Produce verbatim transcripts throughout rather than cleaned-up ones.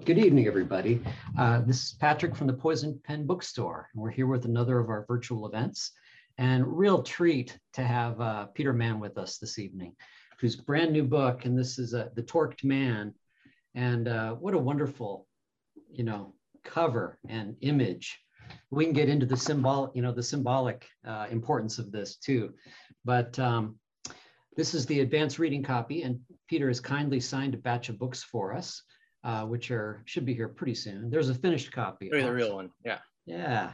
Good evening, everybody. Uh, this is Patrick from the Poison Pen Bookstore, and we're here with another of our virtual events. And real treat to have uh, Peter Mann with us this evening, whose brand new book, and this is uh, The Torqued Man. And uh, what a wonderful, you know, cover and image. We can get into the symbol, you know, the symbolic uh, importance of this too. But um, this is the advanced reading copy, and Peter has kindly signed a batch of books for us. Uh, which are should be here pretty soon. There's a finished copy. Oh, the real one, yeah. Yeah.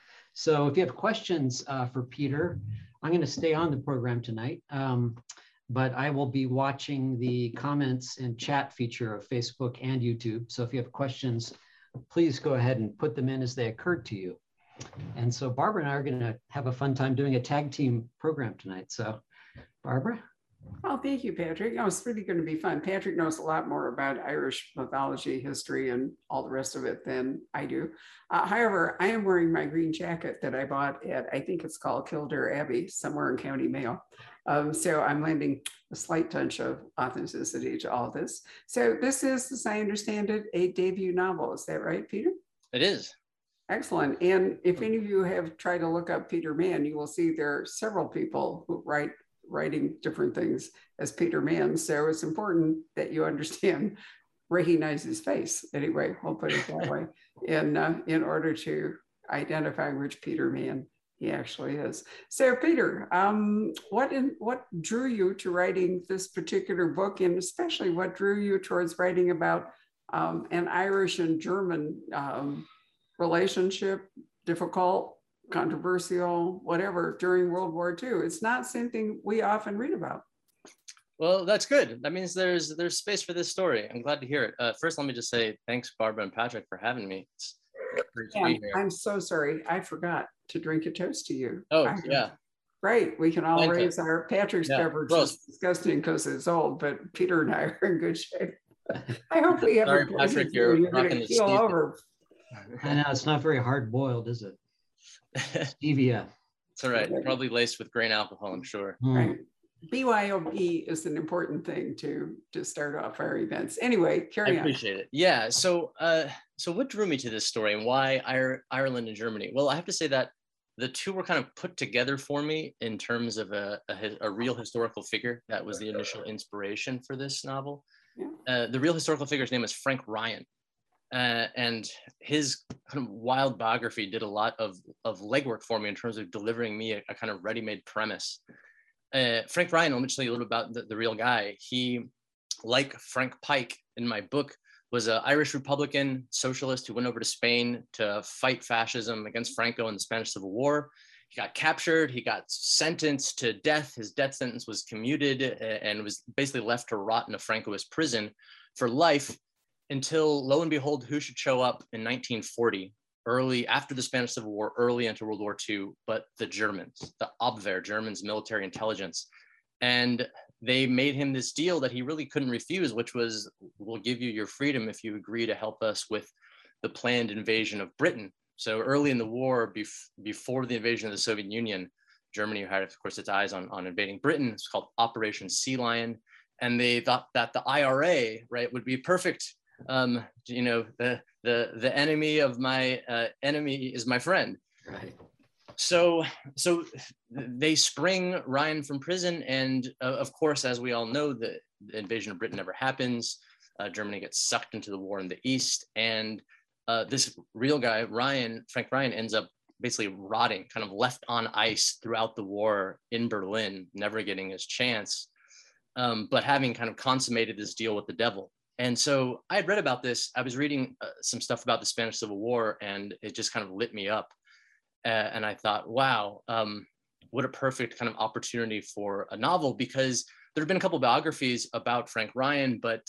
So if you have questions uh, for Peter, I'm going to stay on the program tonight, um, but I will be watching the comments and chat feature of Facebook and YouTube. So if you have questions, please go ahead and put them in as they occur to you. And so Barbara and I are going to have a fun time doing a tag team program tonight. So Barbara? Well, thank you, Patrick. No, it's really going to be fun. Patrick knows a lot more about Irish mythology, history, and all the rest of it than I do. Uh, however, I am wearing my green jacket that I bought at, I think it's called Kildare Abbey, somewhere in County Mayo. Um, so I'm lending a slight touch of authenticity to all this. So this is, as I understand it, a debut novel. Is that right, Peter? It is. Excellent. And if any of you have tried to look up Peter Mann, you will see there are several people who write writing different things as Peter Mann. So it's important that you understand, recognize his face. Anyway, we'll put it that way, in, uh, in order to identify which Peter Mann he actually is. So Peter, um, what, in, what drew you to writing this particular book, and especially what drew you towards writing about um, an Irish and German um, relationship, difficult, controversial, whatever, during World War Two? It's not something we often read about. Well, that's good. That means there's there's space for this story. I'm glad to hear it. Uh, first, let me just say thanks, Barbara and Patrick, for having me. It's great to be here. I'm so sorry. I forgot to drink a toast to you. Oh, I, yeah. Right. We can all Thank raise you. our Patrick's Yeah. beverage. Gross. Is disgusting because it's old, but Peter and I are in good shape. I hope we have Sorry, a Patrick, you're you're rocking going the to keel Steve. over. I know it's not very hard boiled, is it? Stevia. It's all right. Probably laced with grain alcohol, I'm sure. Mm. Right. B Y O B is an important thing to to start off our events. Anyway, carry I on. appreciate it. Yeah. So, uh, so what drew me to this story, and why Ir- Ireland and Germany? Well, I have to say that the two were kind of put together for me in terms of a, a, a real historical figure. That was the initial inspiration for this novel. Yeah. Uh, the real historical figure's name is Frank Ryan. Uh, and his kind of wild biography did a lot of, of legwork for me in terms of delivering me a, a kind of ready-made premise. Uh, Frank Ryan, let me tell you a little about the, the real guy. He, like Frank Pike in my book, was an Irish Republican socialist who went over to Spain to fight fascism against Franco in the Spanish Civil War. He got captured, he got sentenced to death. His death sentence was commuted and was basically left to rot in a Francoist prison for life, until, lo and behold, who should show up in nineteen forty, early after the Spanish Civil War, early into World War Two, but the Germans, the Abwehr, Germans military intelligence. And they made him this deal that he really couldn't refuse, which was, we'll give you your freedom if you agree to help us with the planned invasion of Britain. So early in the war, bef before the invasion of the Soviet Union, Germany had, of course, its eyes on, on invading Britain. It's called Operation Sea Lion. And they thought that the I R A, right, would be perfect. Um, you know, the the the enemy of my uh, enemy is my friend. Right. So so they spring Ryan from prison, and uh, of course, as we all know, the, the invasion of Britain never happens. Uh, Germany gets sucked into the war in the east, and uh, this real guy, Ryan, Frank Ryan, ends up basically rotting, kind of left on ice throughout the war in Berlin, never getting his chance, um, but having kind of consummated this deal with the devil. And so I had read about this. I was reading uh, some stuff about the Spanish Civil War, and it just kind of lit me up. Uh, and I thought, wow, um, what a perfect kind of opportunity for a novel, because there have been a couple of biographies about Frank Ryan, but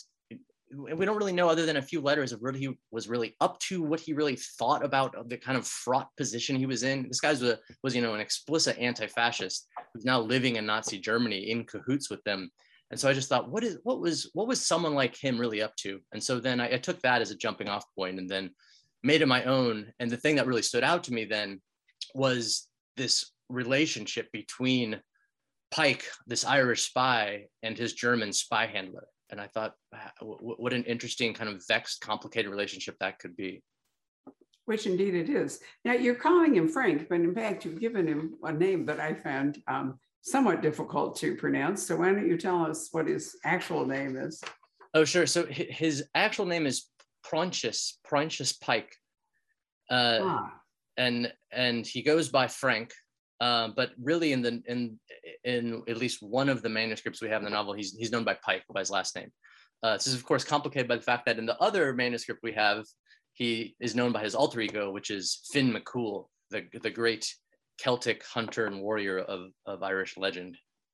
we don't really know, other than a few letters, of what he was really up to, what he really thought about the kind of fraught position he was in. This guy was, a, was you know, an explicit anti-fascist who's now living in Nazi Germany in cahoots with them. And so I just thought, what is what was what was someone like him really up to? And so then I, I took that as a jumping off point and then made it my own. And the thing that really stood out to me then was this relationship between Pike, this Irish spy, and his German spy handler. and I thought, w- what an interesting kind of vexed, complicated relationship that could be. Which indeed it is. Now you're calling him Frank, but in fact you've given him a name that I found um, somewhat difficult to pronounce. So why don't you tell us what his actual name is? Oh, sure. So his actual name is Proinsias, Proinsias Pike. Uh, ah. and and he goes by Frank, uh, but really in the in in at least one of the manuscripts we have in the novel, he's he's known by Pike, by his last name. Uh, this is of course complicated by the fact that in the other manuscript we have, he is known by his alter ego, which is Finn McCool, the the great Celtic hunter and warrior of of Irish legend.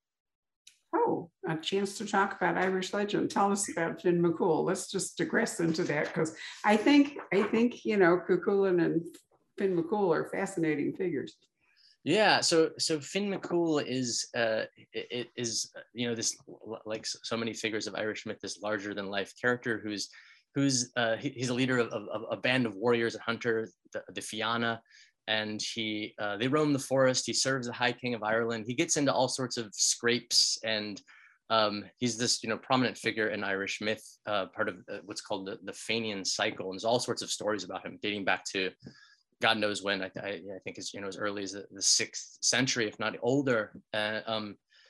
Oh, a chance to talk about Irish legend. Tell us about Finn McCool. Let's just digress into that, because I think I think you know Cuchulainn and Finn McCool are fascinating figures. Yeah, so so Finn McCool is uh, it is you know this, like so many figures of Irish myth, this larger than life character who's who's uh, he, he's a leader of, of a band of warriors and hunters, the, the Fianna. And he, uh, they roam the forest. He serves the High King of Ireland. He gets into all sorts of scrapes, and um, he's this, you know, prominent figure in Irish myth, uh, part of uh, what's called the, the Fenian cycle. And there's all sorts of stories about him dating back to God knows when. I, I, I think it's, you know, as early as the, the sixth century, if not older. Uh, um,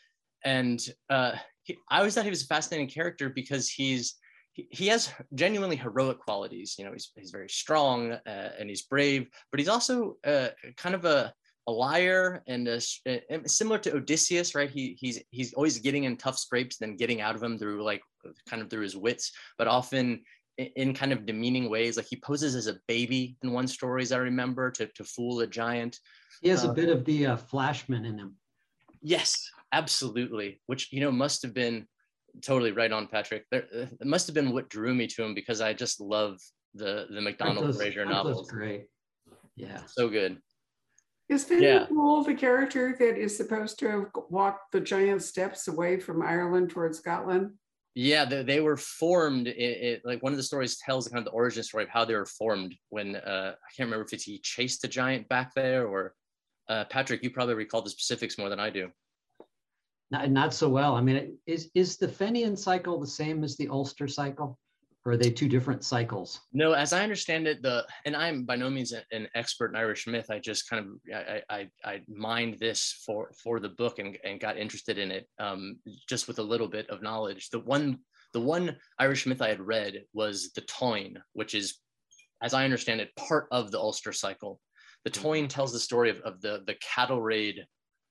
and uh, he, I always thought he was a fascinating character because he's he has genuinely heroic qualities. You know, he's, he's very strong uh, and he's brave, but he's also uh, kind of a, a liar and a, a, similar to Odysseus, right? He, he's, he's always getting in tough scrapes, then getting out of them through like kind of through his wits, but often in, in kind of demeaning ways. Like he poses as a baby in one story, as I remember, to, to fool a giant. He has uh, a bit of the uh, Flashman in him. Yes, absolutely. Which, you know, must have been totally right on, Patrick. There, it must have been what drew me to him, because I just love the the MacDonald Fraser novels. Great, yeah, so good. Is Finn yeah. McCool the character that is supposed to have walked the giant steps away from Ireland towards Scotland? Yeah, they, they were formed. It, it, like one of the stories tells kind of the origin story of how they were formed. When uh, I can't remember if it's he chased the giant back there, or uh, Patrick, you probably recall the specifics more than I do. Not, not so well. I mean, is, is the Fenian cycle the same as the Ulster cycle? Or are they two different cycles? No, as I understand it, the and I'm by no means an expert in Irish myth. I just kind of, I I, I mined this for, for the book and, and got interested in it um, just with a little bit of knowledge. The one, the one Irish myth I had read was the Táin, which is, as I understand it, part of the Ulster cycle. The Táin tells the story of, of the, the cattle raid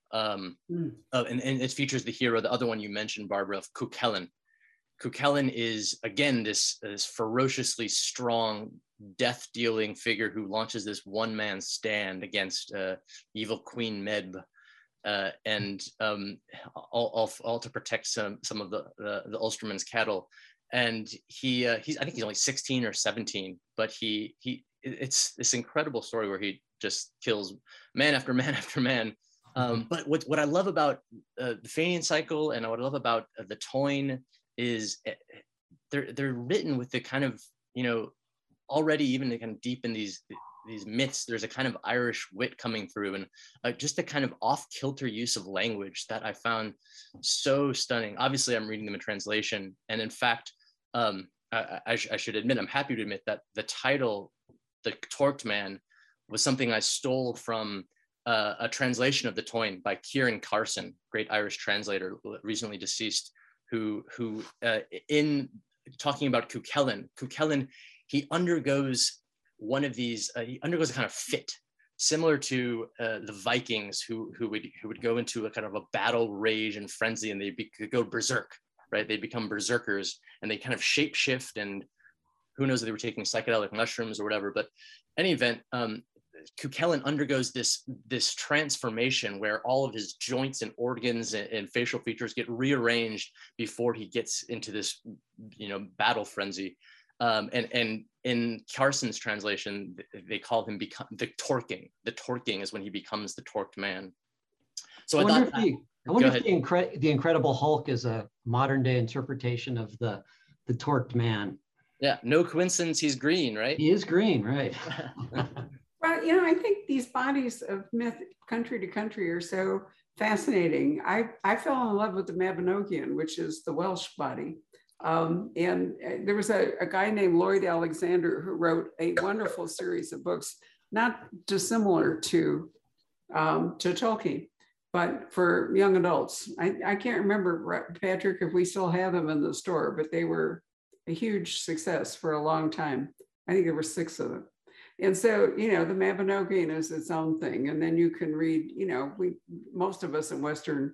um mm. uh, and, and it features the hero, the other one you mentioned, Barbara, of Cuchulainn. Cuchulainn is again this, this ferociously strong, death-dealing figure who launches this one-man stand against uh, evil Queen Medb, uh, and um, all, all, all to protect some some of the the, the Ulstermen's cattle. And he uh, he's I think he's only sixteen or seventeen, but he he it's this incredible story where he just kills man after man after man. Um, but what, what I love about uh, the Fenian cycle, and what I love about uh, the Táin, is they're they're written with the kind of, you know, already even kind of deep in these these myths, there's a kind of Irish wit coming through, and uh, just a kind of off-kilter use of language that I found so stunning. Obviously, I'm reading them in translation, and in fact, um, I, I, sh I should admit, I'm happy to admit that the title, The Torqued Man, was something I stole from Uh, a translation of the Táin by Kieran Carson, great Irish translator, recently deceased, who, who uh, in talking about Cuchulainn, Cuchulainn, he undergoes one of these, uh, he undergoes a kind of fit, similar to uh, the Vikings, who, who, would, who would go into a kind of a battle rage and frenzy, and they be, could go berserk, right? They become berserkers, and they kind of shape shift, and who knows if they were taking psychedelic mushrooms or whatever. But any event, um, Cuchulainn undergoes this, this transformation where all of his joints and organs and, and facial features get rearranged before he gets into this, you know, battle frenzy. Um, and, and in Carson's translation, they call him become the torquing. The torquing is when he becomes the torqued man. So I, I wonder thought, if, the, I wonder if the, incre the Incredible Hulk is a modern day interpretation of the, the torqued man. Yeah, no coincidence he's green, right? He is green, right? Well, you know, I think these bodies of myth, country to country, are so fascinating. I, I fell in love with the Mabinogion, which is the Welsh body Um, and there was a, a guy named Lloyd Alexander who wrote a wonderful series of books, not dissimilar to, um, to Tolkien, but for young adults. I, I can't remember, Patrick, if we still have them in the store, but they were a huge success for a long time. I think there were six of them. And so, you know, the Mabinogion is its own thing. And then you can read, you know, we, most of us in Western,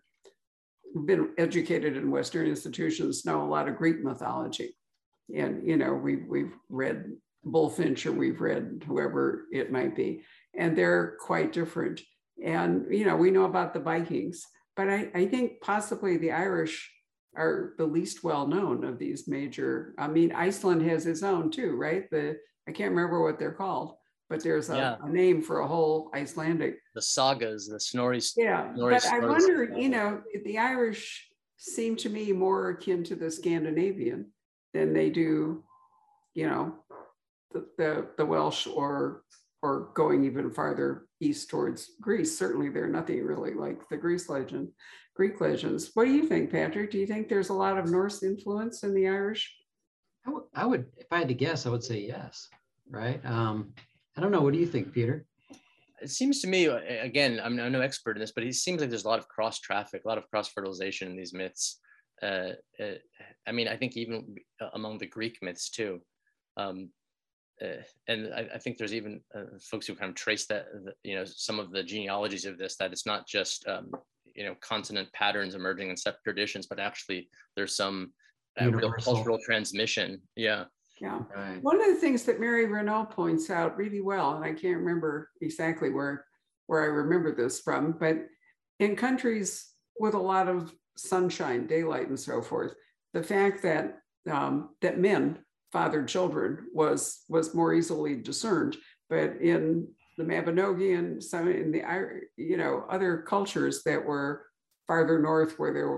been educated in Western institutions, know a lot of Greek mythology. And, you know, we've, we've read Bullfinch or we've read whoever it might be, and they're quite different. And, you know, we know about the Vikings, but I, I think possibly the Irish are the least well known of these major. I mean, Iceland has its own too, right? The I can't remember what they're called, but there's a, Yeah. a name for a whole Icelandic. The sagas, the Snorri. Yeah, Snorri but I Sturluson. wonder, you know, the Irish seem to me more akin to the Scandinavian than they do, you know, the the, the Welsh or or going even farther east towards Greece. Certainly, they're nothing really like the Greece legend, Greek legends. What do you think, Patrick? Do you think there's a lot of Norse influence in the Irish? I, w- I would, if I had to guess, I would say yes, right? Um, I don't know. What do you think, Peter? It seems to me, again, I'm, I'm no expert in this, but it seems like there's a lot of cross traffic, a lot of cross fertilization in these myths. Uh, uh, I mean, I think even among the Greek myths too. Um, uh, and I, I think there's even uh, folks who kind of trace that, you know, some of the genealogies of this, that it's not just, um, you know, consonant patterns emerging in separate traditions, but actually there's some uh, real cultural transmission. Yeah. Yeah. Right. One of the things that Mary Renault points out really well, and I can't remember exactly where, where I remember this from, but in countries with a lot of sunshine, daylight, and so forth, the fact that um, that men fathered children was was more easily discerned. But in the Mabinogion, some in the you know other cultures that were farther north, where there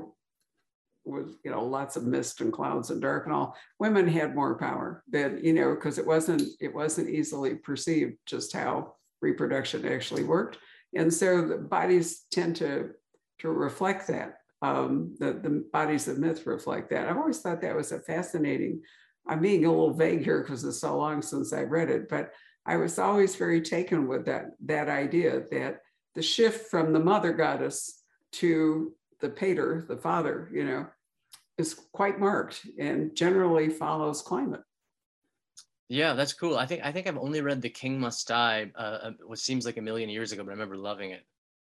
was you know lots of mist and clouds and dark and all, women had more power. That you know because it wasn't it wasn't easily perceived just how reproduction actually worked, and so the bodies tend to to reflect that. Um, the the bodies of myth reflect that. I've always thought that was a fascinating. I'm being a little vague here because it's so long since I read it, but I was always very taken with that that idea that the shift from the mother goddess to the pater, the father, you know, is quite marked and generally follows climate. Yeah, that's cool. I think I think I've only read The King Must Die, uh, what seems like a million years ago, but I remember loving it.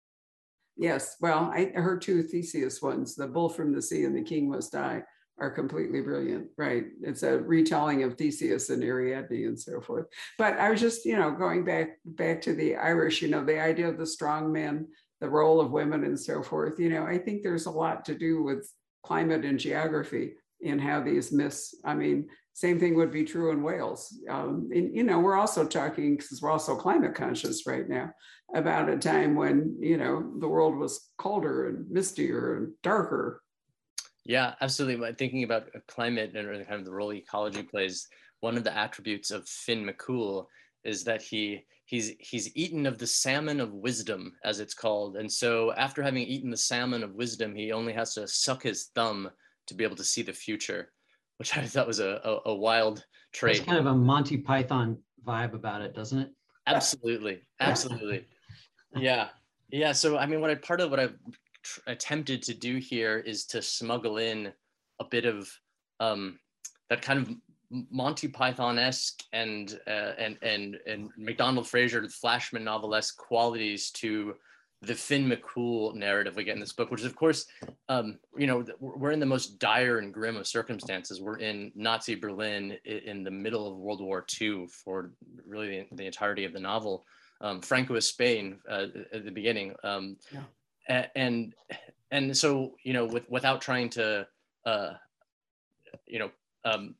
Yes, well, I her two Theseus ones, The Bull from the Sea and The King Must Die, are completely brilliant, right? It's a retelling of Theseus and Ariadne and so forth. But I was just, you know, going back back to the Irish, you know, the idea of the strong man, the role of women and so forth. You know, I think there's a lot to do with climate and geography in how these myths, I mean, same thing would be true in Wales. Um, and, you know, we're also talking, because we're also climate conscious right now, about a time when, you know, the world was colder and mistier and darker. Yeah, absolutely. Thinking about climate and kind of the role ecology plays, one of the attributes of Finn McCool is that he he's he's eaten of the salmon of wisdom, as it's called. And so after having eaten the salmon of wisdom, he only has to suck his thumb to be able to see the future, which I thought was a, a, a wild trait. There's kind of a Monty Python vibe about it, doesn't it? Absolutely. Absolutely. Yeah. Yeah. So, I mean, what I, part of what I've tr- attempted to do here is to smuggle in a bit of um, that kind of Monty Python-esque and, uh, and, and, and MacDonald Fraser, Flashman novelesque qualities to the Finn McCool narrative we get in this book, which is, of course, um, you know, we're in the most dire and grim of circumstances. We're in Nazi Berlin in the middle of World War Two for really the, the entirety of the novel. Um, Francoist Spain uh, at the beginning. Um, yeah. And and so, you know, with, without trying to, uh, you know, um,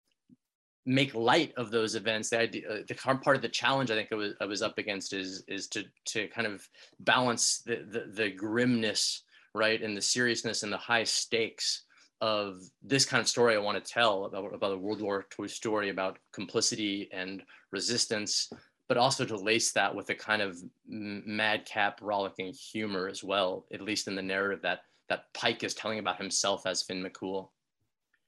make light of those events, the idea, uh, the part of the challenge I think I was, I was up against is is to to kind of balance the, the the grimness, right, and the seriousness and the high stakes of this kind of story I want to tell about about a World War Two story about complicity and resistance, but also to lace that with a kind of madcap, rollicking humor as well, at least in the narrative that that Pike is telling about himself as Finn McCool.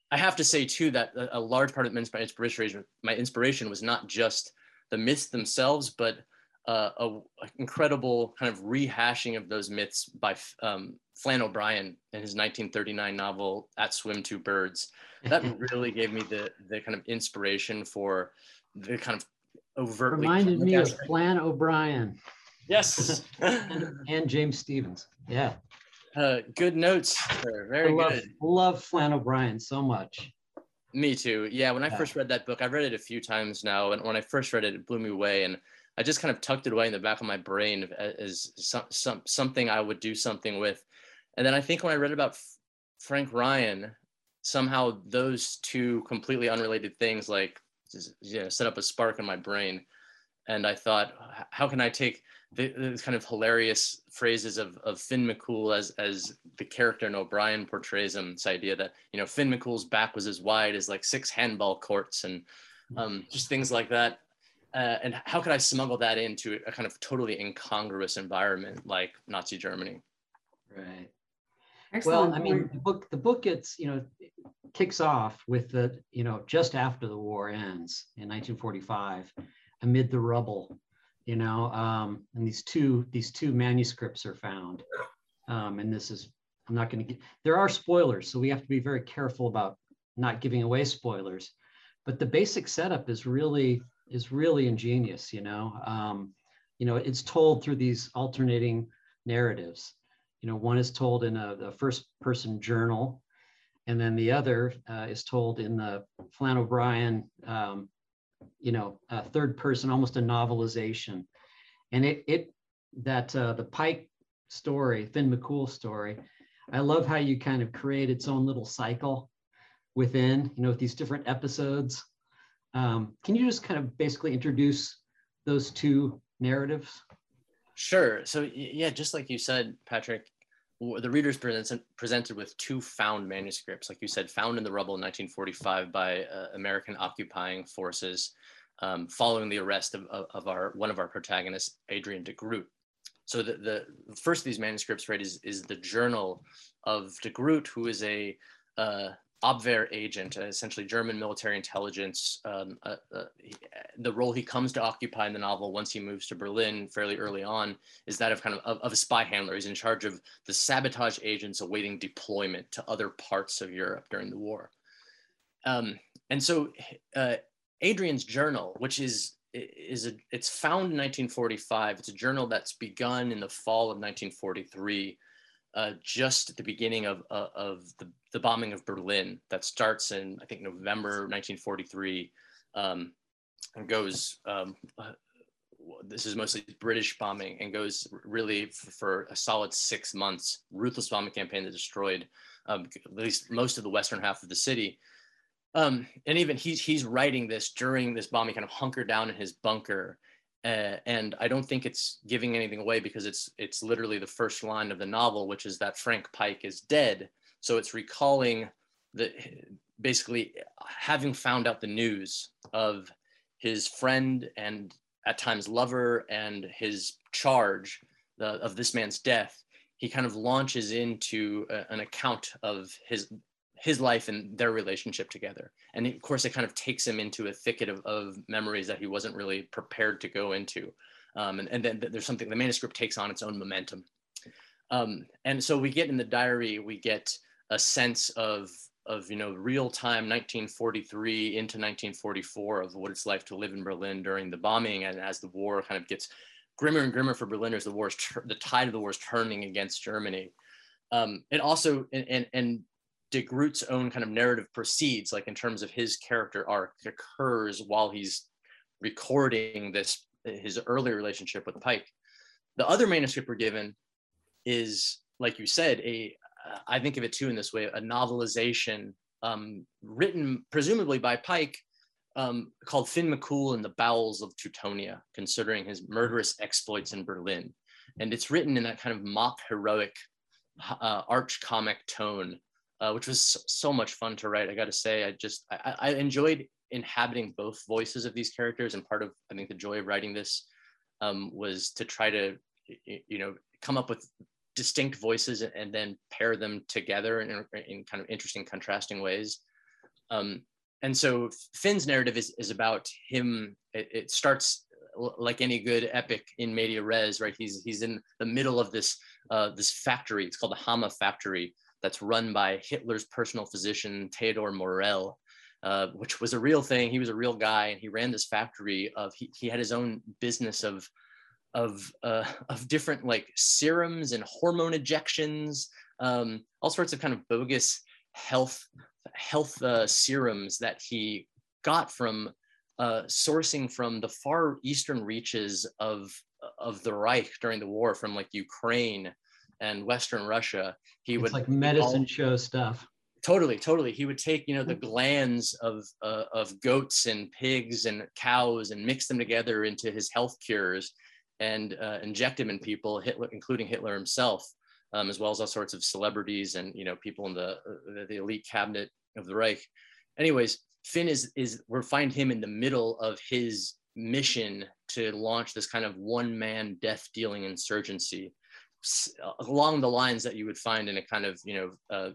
I have to say too that a, a large part of my inspiration, my inspiration was not just the myths themselves, but uh, a, a incredible kind of rehashing of those myths by um, Flann O'Brien in his nineteen thirty-nine novel At Swim Two Birds. That really gave me the the kind of inspiration for the kind of overtly reminded me aspect. of Flann O'Brien. Yes. and, and James Stevens. Yeah. Uh, good notes. Very I love, good. Love Flann O'Brien so much. Me too. Yeah, when I Yeah. first read that book, I've read it a few times now, and when I first read it, it blew me away, and I just kind of tucked it away in the back of my brain as some, some something I would do something with. And then I think when I read about F Frank Ryan, somehow those two completely unrelated things like you know, set up a spark in my brain, and I thought, how can I take the, the kind of hilarious phrases of, of Finn McCool as as the character in O'Brien portrays him, this idea that, you know, Finn McCool's back was as wide as like six handball courts and um, just things like that. Uh, and how could I smuggle that into a kind of totally incongruous environment like Nazi Germany? Right. Excellent Well, I mean, point. the book, the book gets, you know, kicks off with the, you know, just after the war ends in nineteen forty-five, amid the rubble, you know, um, and these two, these two manuscripts are found. Um, and this is, I'm not going to get, there are spoilers, so we have to be very careful about not giving away spoilers, but the basic setup is really, is really ingenious, you know, um, you know, it's told through these alternating narratives. You know, one is told in a, a first person journal, and then the other uh, is told in the Flann O'Brien, um, you know, a third person, almost a novelization. And it, it that uh, the Pike story, Finn McCool story, I love how you kind of create its own little cycle within, you know, with these different episodes. Um, can you just kind of basically introduce those two narratives? Sure. So yeah, just like you said, Patrick, the reader's present, presented with two found manuscripts, like you said, found in the rubble in nineteen forty-five by uh, American occupying forces, um, following the arrest of, of, of our one of our protagonists, Adrian de Groot. So the, the first of these manuscripts, right, is, is the journal of de Groot, who is a uh, Abwehr agent, essentially German military intelligence. Um, uh, uh, he, the role he comes to occupy in the novel once he moves to Berlin fairly early on is that of kind of, of, of a spy handler. He's in charge of the sabotage agents awaiting deployment to other parts of Europe during the war. Um, and so uh, Adrian's journal, which is is a, it's found in nineteen forty-five. It's a journal that's begun in the fall of nineteen forty-three. Uh, just at the beginning of, uh, of the, the bombing of Berlin that starts in, I think, November nineteen forty-three, um, and goes, um, uh, this is mostly British bombing, and goes really for, for a solid six months, ruthless bombing campaign that destroyed um, at least most of the western half of the city. Um, and even he's, he's writing this during this bombing, kind of hunkered down in his bunker. Uh, and I don't think it's giving anything away because it's it's literally the first line of the novel, which is that Frank Pike is dead. So it's recalling the basically having found out the news of his friend and at times lover and his charge the, of this man's death. He kind of launches into a, an account of his his life and their relationship together. And of course, it kind of takes him into a thicket of, of memories that he wasn't really prepared to go into. Um, and, and then there's something, the manuscript takes on its own momentum. Um, and so we get in the diary, we get a sense of, of you know, real-time nineteen forty-three into nineteen forty-four of what it's like to live in Berlin during the bombing. And as the war kind of gets grimmer and grimmer for Berliners, the war is the tide of the war is turning against Germany. Um, it also, and, and, and de Groot's own kind of narrative proceeds, like in terms of his character arc, occurs while he's recording this, his early relationship with Pike. The other manuscript we're given is, like you said, a, uh, I think of it too in this way, a novelization um, written presumably by Pike, um, called Finn McCool in the Bowels of Teutonia, considering his murderous exploits in Berlin. And it's written in that kind of mock heroic, uh, arch comic tone, Uh, which was so much fun to write. I got to say, I just, I, I enjoyed inhabiting both voices of these characters. And part of, I think, the joy of writing this um, was to try to, you know, come up with distinct voices and then pair them together in, in kind of interesting, contrasting ways. Um, and so Finn's narrative is, is about him. It, it starts like any good epic in media res, right? He's he's in the middle of this uh, this factory. It's called the Hammer factory, that's run by Hitler's personal physician Theodor Morell, uh, which was a real thing. He was a real guy, and he ran this factory of. He, he had his own business of of uh, of different like serums and hormone injections, um, all sorts of kind of bogus health health uh, serums that he got from. Uh, sourcing from the far eastern reaches of of the Reich during the war, from like Ukraine and Western Russia. He it's would like medicine all, show stuff. Totally, totally. He would take, you know, the glands of uh, of goats and pigs and cows and mix them together into his health cures and uh, inject them in people, Hitler, including Hitler himself, um, as well as all sorts of celebrities and, you know, people in the uh, the elite cabinet of the Reich. Anyways. Finn is, is we find him in the middle of his mission to launch this kind of one-man death-dealing insurgency along the lines that you would find in a kind of, you know, uh,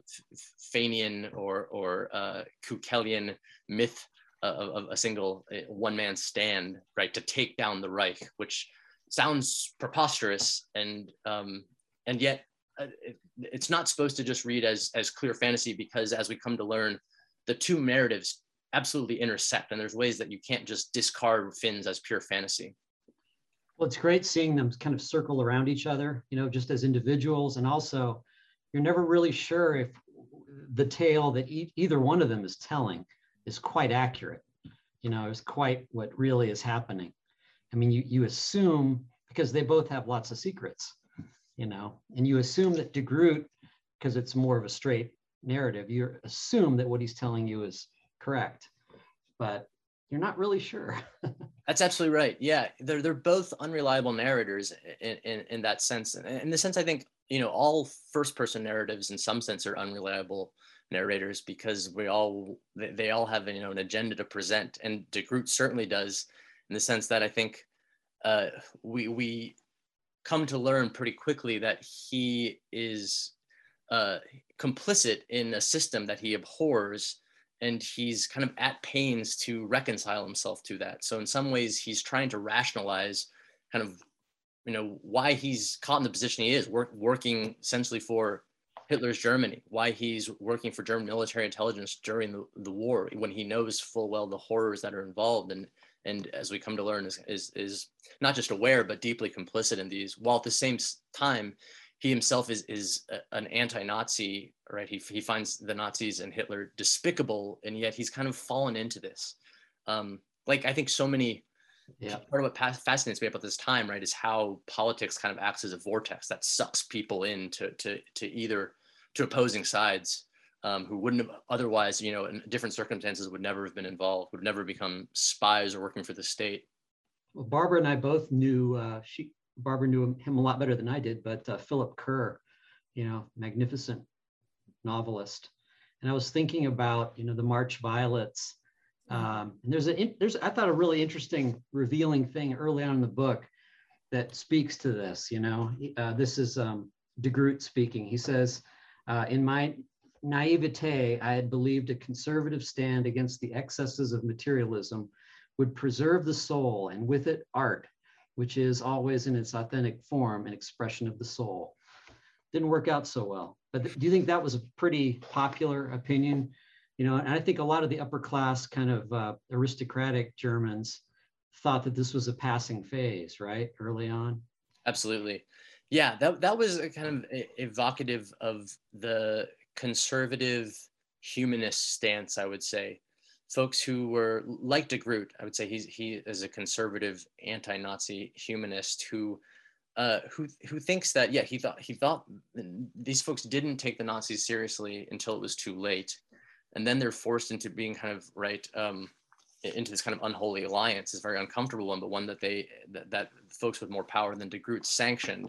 Fanian or, or uh, Kukelian myth of, of a single one-man stand, right, to take down the Reich, which sounds preposterous, and um, and yet uh, it, it's not supposed to just read as, as clear fantasy, because as we come to learn, the two narratives absolutely intersect, and there's ways that you can't just discard Finn's as pure fantasy. Well, it's great seeing them kind of circle around each other, you know, just as individuals, and also you're never really sure if the tale that e either one of them is telling is quite accurate, you know, is quite what really is happening. I mean, you you assume, because they both have lots of secrets, you know, and you assume that De Groot, because it's more of a straight narrative, you assume that what he's telling you is correct, but you're not really sure. That's absolutely right. Yeah, they're they're both unreliable narrators in, in, in that sense. And in the sense, I think, you know, all first-person narratives in some sense are unreliable narrators, because we all they, they all have, you know, an agenda to present, and De Groot certainly does, in the sense that I think uh, we we come to learn pretty quickly that he is uh, complicit in a system that he abhors, and he's kind of at pains to reconcile himself to that. So in some ways, he's trying to rationalize kind of, you know, why he's caught in the position he is, work, working essentially for Hitler's Germany, why he's working for German military intelligence during the, the war, when he knows full well the horrors that are involved. And, and as we come to learn, is, is, is not just aware, but deeply complicit in these, while at the same time, he himself is, is a, an anti-Nazi, right? He, he finds the Nazis and Hitler despicable, and yet he's kind of fallen into this. Um, like, I think so many, yeah. Part of what fascinates me about this time, right, is how politics kind of acts as a vortex that sucks people in to, to, to either, to opposing sides um, who wouldn't have otherwise, you know, in different circumstances would never have been involved, would never become spies or working for the state. Well, Barbara and I both knew, uh, she, Barbara knew him a lot better than I did, but uh, Philip Kerr, you know, magnificent novelist. And I was thinking about, you know, the March Violets. Um, and there's a, there's, I thought a really interesting, revealing thing early on in the book that speaks to this, you know. Uh, this is um, De Groot speaking. He says, uh, in my naivete, I had believed a conservative stand against the excesses of materialism would preserve the soul, and with it art, which is always in its authentic form an expression of the soul. Didn't work out so well. But do you think that was a pretty popular opinion? You know, and I think a lot of the upper class kind of uh, aristocratic Germans thought that this was a passing phase, right, early on? Absolutely. Yeah, that, that was a kind of evocative of the conservative humanist stance, I would say. Folks who were like De Groot, I would say he's he is a conservative anti-Nazi humanist who uh, who who thinks that yeah he thought he thought these folks didn't take the Nazis seriously until it was too late, and then they're forced into being kind of right um, into this kind of unholy alliance. It's a very uncomfortable one, but one that they that, that folks with more power than De Groot sanctioned.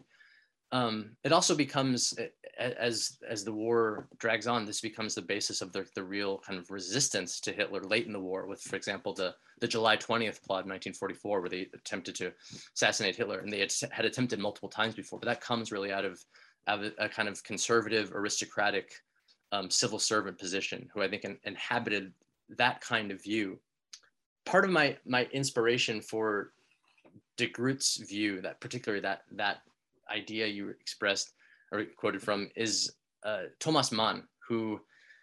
Um, it also becomes, as as the war drags on, this becomes the basis of the, the real kind of resistance to Hitler late in the war with, for example, the, the July twentieth plot in nineteen forty-four, where they attempted to assassinate Hitler, and they had, had attempted multiple times before, but that comes really out of, out of a kind of conservative, aristocratic um, civil servant position, who I think in, inhabited that kind of view. Part of my my inspiration for de Groot's view, that particularly that that idea you expressed or quoted from, is uh, Thomas Mann, who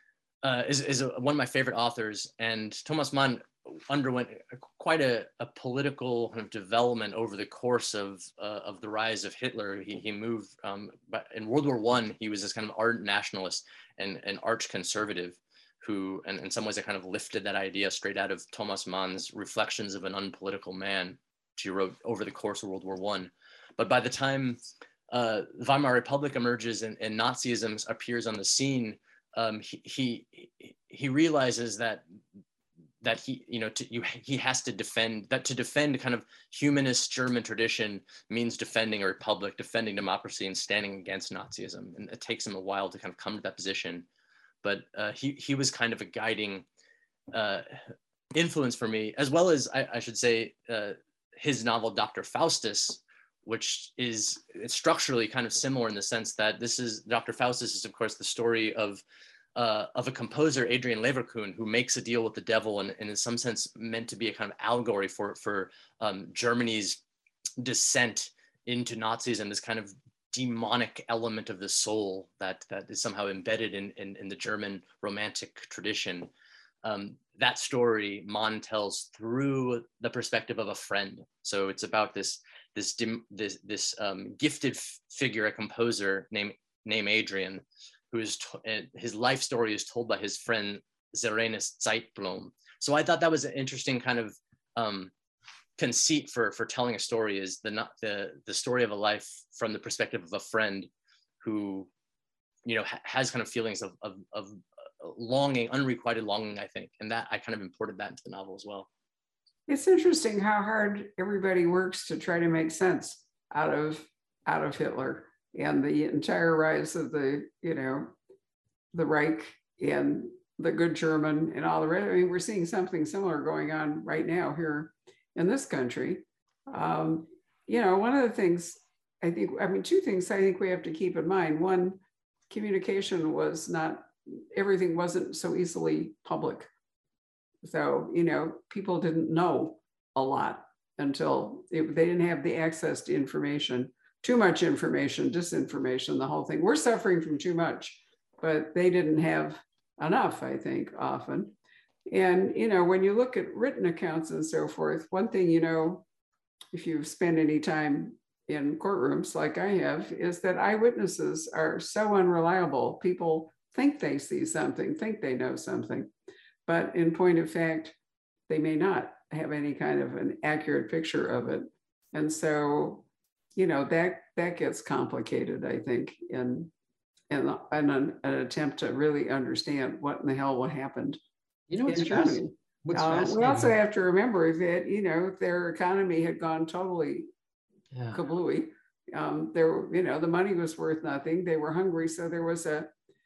uh, is, is a, one of my favorite authors. And Thomas Mann underwent quite a, a political kind of development over the course of uh, of the rise of Hitler. He, he moved, um, but in World War One, he was this kind of ardent nationalist and an arch conservative who, and in some ways, I kind of lifted that idea straight out of Thomas Mann's Reflections of an Unpolitical Man, which he wrote over the course of World War One. But by the time uh, Weimar Republic emerges and, and Nazism appears on the scene, um, he, he he realizes that that he, you know, to, you, he has to defend, that to defend kind of humanist German tradition means defending a republic, defending democracy, and standing against Nazism. And it takes him a while to kind of come to that position. But uh, he, he was kind of a guiding uh, influence for me, as well as, I, I should say, uh, his novel, Doctor Faustus, which is structurally kind of similar in the sense that this is, Doctor Faustus is, of course, the story of Uh, of a composer, Adrian Leverkuhn, who makes a deal with the devil, and, and in some sense meant to be a kind of allegory for, for um, Germany's descent into Nazism, this kind of demonic element of the soul that, that is somehow embedded in, in, in the German romantic tradition. Um, that story Mann tells through the perspective of a friend. So it's about this, this, dim, this, this um, gifted figure, a composer named, named Adrian, who is, his life story is told by his friend Serenus Zeitblom. So I thought that was an interesting kind of um, conceit for, for telling a story, is the, not the, the story of a life from the perspective of a friend who, you know, ha has kind of feelings of, of, of longing, unrequited longing, I think. And that, I kind of imported that into the novel as well. It's interesting how hard everybody works to try to make sense out of, out of Hitler and the entire rise of the, you know, the Reich and the good German and all the rest. I mean, we're seeing something similar going on right now here in this country. Um, you know, one of the things I think, I mean, two things I think we have to keep in mind. One, communication was not, everything wasn't so easily public. So, you know, people didn't know a lot until it, they didn't have the access to information. Too much information, disinformation, the whole thing. We're suffering from too much, but they didn't have enough, I think, often. And, you know, when you look at written accounts and so forth, one thing, you know, if you've spent any time in courtrooms like I have, is that eyewitnesses are so unreliable. People think they see something, think they know something, but in point of fact, they may not have any kind of an accurate picture of it. And so, you know, that that gets complicated, I think, in, in, in an, an attempt to really understand what in the hell what happened. You know, what's in Germany. fascinating? What's Uh, we fascinating? also have to remember that, you know, their economy had gone totally Yeah. kablooey. Um, there, you know, the money was worth nothing. They were hungry, so there was a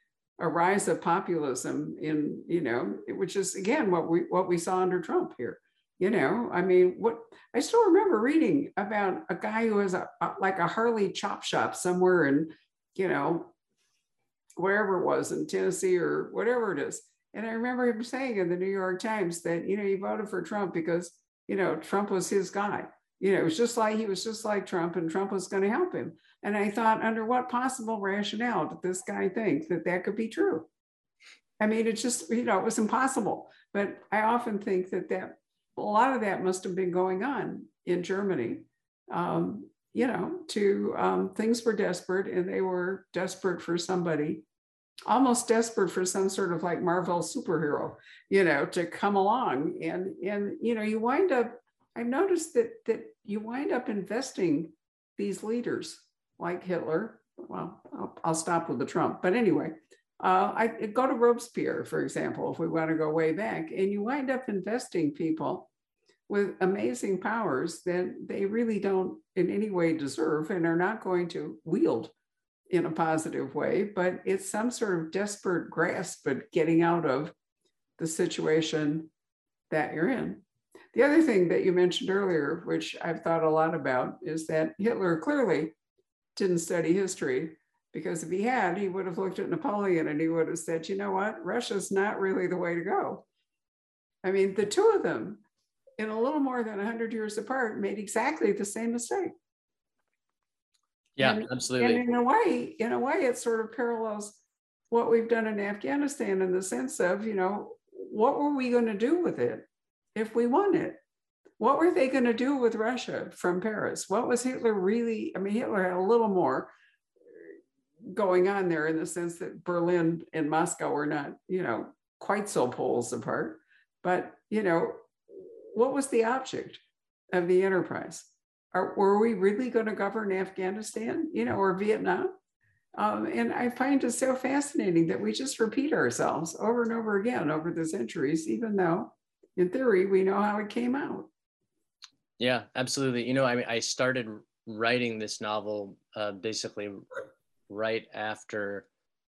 a rise of populism in, you know, which is again what we what we saw under Trump here. You know, I mean, what I still remember reading about a guy who has a, a like a Harley chop shop somewhere in, you know, wherever it was in Tennessee or whatever it is. And I remember him saying in the New York Times that, you know, he voted for Trump because, you know, Trump was his guy. You know, it was just like, he was just like Trump and Trump was going to help him. And I thought, under what possible rationale did this guy think that that could be true? I mean, it just, you know, it was impossible. But I often think that that a lot of that must have been going on in Germany. Um, you know, to um, things were desperate and they were desperate for somebody, almost desperate for some sort of like Marvel superhero, you know, to come along. And, and you know, you wind up, I've noticed that, that you wind up investing these leaders like Hitler. Well, I'll, I'll stop with the Trump, but anyway, uh, I go to Robespierre, for example, if we want to go way back, and you wind up investing people with amazing powers that they really don't in any way deserve and are not going to wield in a positive way, but it's some sort of desperate grasp at getting out of the situation that you're in. The other thing that you mentioned earlier, which I've thought a lot about, is that Hitler clearly didn't study history, because if he had, he would have looked at Napoleon and he would have said, you know what, Russia's not really the way to go. I mean, the two of them, in a little more than one hundred years apart, made exactly the same mistake. Yeah, and, absolutely. And in a way, in a way, it sort of parallels what we've done in Afghanistan in the sense of, you know, what were we going to do with it if we won it? What were they going to do with Russia from Paris? What was Hitler really? I mean, Hitler had a little more going on there in the sense that Berlin and Moscow were not, you know, quite so poles apart. But, you know, what was the object of the enterprise? Are, were we really going to govern Afghanistan, you know, or Vietnam? Um, and I find it so fascinating that we just repeat ourselves over and over again over the centuries, even though in theory, we know how it came out. Yeah, absolutely. You know, I mean, I started writing this novel uh, basically right after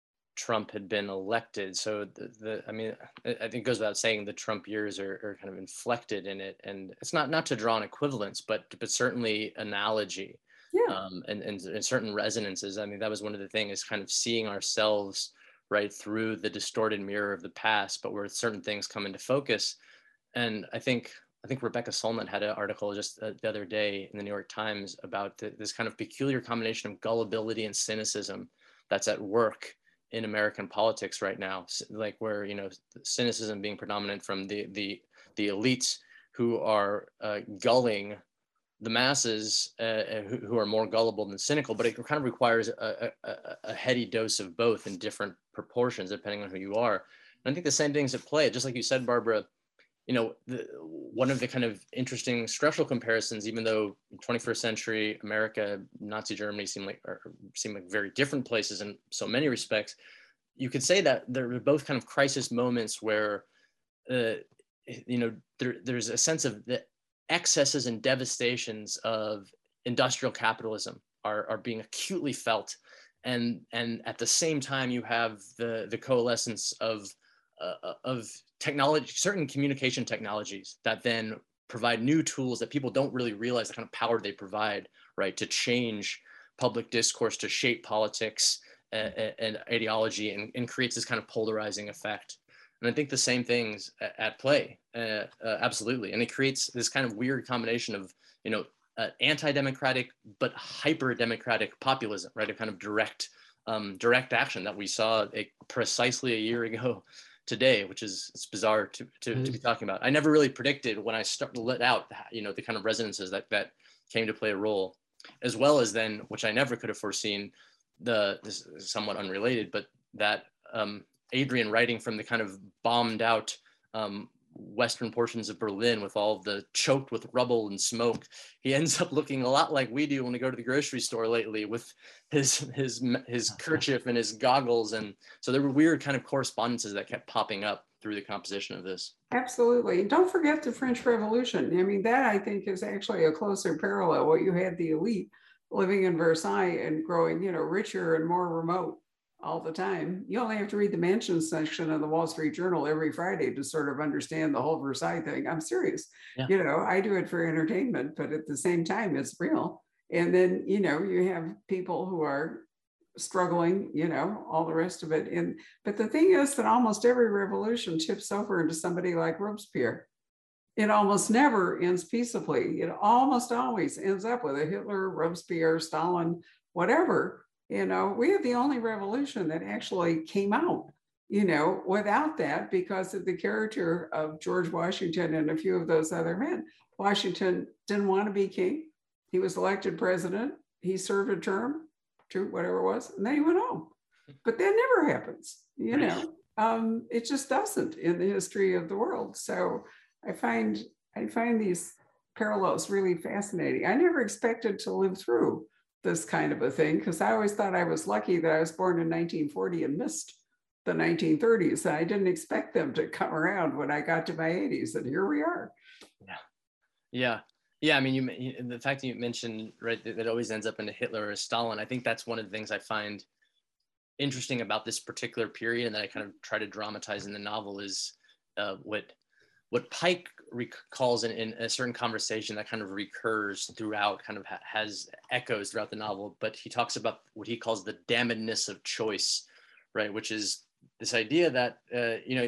Trump had been elected. So the, the I mean, I think it goes without saying the Trump years are, are kind of inflected in it. And it's not not to draw an equivalence, but but certainly analogy. Yeah. Um, and, and, and certain resonances. I mean, that was one of the things, kind of seeing ourselves right through the distorted mirror of the past, but where certain things come into focus. And I think I think Rebecca Solnit had an article just uh, the other day in the New York Times about the, this kind of peculiar combination of gullibility and cynicism that's at work in American politics right now, like where, you know, cynicism being predominant from the the the elites who are uh, gulling the masses uh, who, who are more gullible than cynical, but it kind of requires a, a, a heady dose of both in different proportions, depending on who you are. And I think the same thing's at play. Just like you said, Barbara, you know, the, one of the kind of interesting structural comparisons, even though twenty-first century America, Nazi Germany seem like, or seem like very different places in so many respects, you could say that they're both kind of crisis moments where, uh, you know, there, there's a sense of the excesses and devastations of industrial capitalism are, are being acutely felt. And, and at the same time, you have the, the coalescence of, uh, of technology, certain communication technologies that then provide new tools that people don't really realize the kind of power they provide, right, to change public discourse, to shape politics and, and ideology, and, and creates this kind of polarizing effect. And I think the same things at play, uh, uh, absolutely. And it creates this kind of weird combination of, you know, uh, anti-democratic but hyper-democratic populism, right? A kind of direct, um, direct action that we saw a, precisely a year ago today, which is, it's bizarre to, to, to be talking about. I never really predicted when I started to let out, you know, the kind of resonances that that came to play a role, as well as then, which I never could have foreseen, the, this is somewhat unrelated, but that um, Adrian writing from the kind of bombed out um, western portions of Berlin with all of the choked with rubble and smoke, he ends up looking a lot like we do when we go to the grocery store lately with his his his kerchief and his goggles. And so there were weird kind of correspondences that kept popping up through the composition of this. Absolutely. And don't forget the French Revolution. I mean, that I think is actually a closer parallel. What you had the elite living in Versailles and growing, you know, richer and more remote all the time. You only have to read the mansion section of the Wall Street Journal every Friday to sort of understand the whole Versailles thing. I'm serious. Yeah. You know, I do it for entertainment, but at the same time, it's real. And then, you know, you have people who are struggling, you know, all the rest of it. And but the thing is that almost every revolution tips over into somebody like Robespierre. It almost never ends peaceably. It almost always ends up with a Hitler, Robespierre, Stalin, whatever. You know, we have the only revolution that actually came out, you know, without that, because of the character of George Washington and a few of those other men. Washington didn't want to be king. He was elected president. He served a term, to whatever it was, and then he went home. But that never happens, you know. Um, it just doesn't in the history of the world. So I find I find these parallels really fascinating. I never expected to live through this kind of a thing, because I always thought I was lucky that I was born in nineteen forty and missed the nineteen thirties. And I didn't expect them to come around when I got to my eighties, and here we are. Yeah, yeah, yeah. I mean, you the fact that you mentioned, right, that it always ends up into Hitler or Stalin. I think that's one of the things I find interesting about this particular period, and that I kind of try to dramatize in the novel is uh, what what Pike recalls in, in a certain conversation that kind of recurs throughout, kind of ha has echoes throughout the novel, but he talks about what he calls the damnedness of choice, right? Which is this idea that, uh, you know,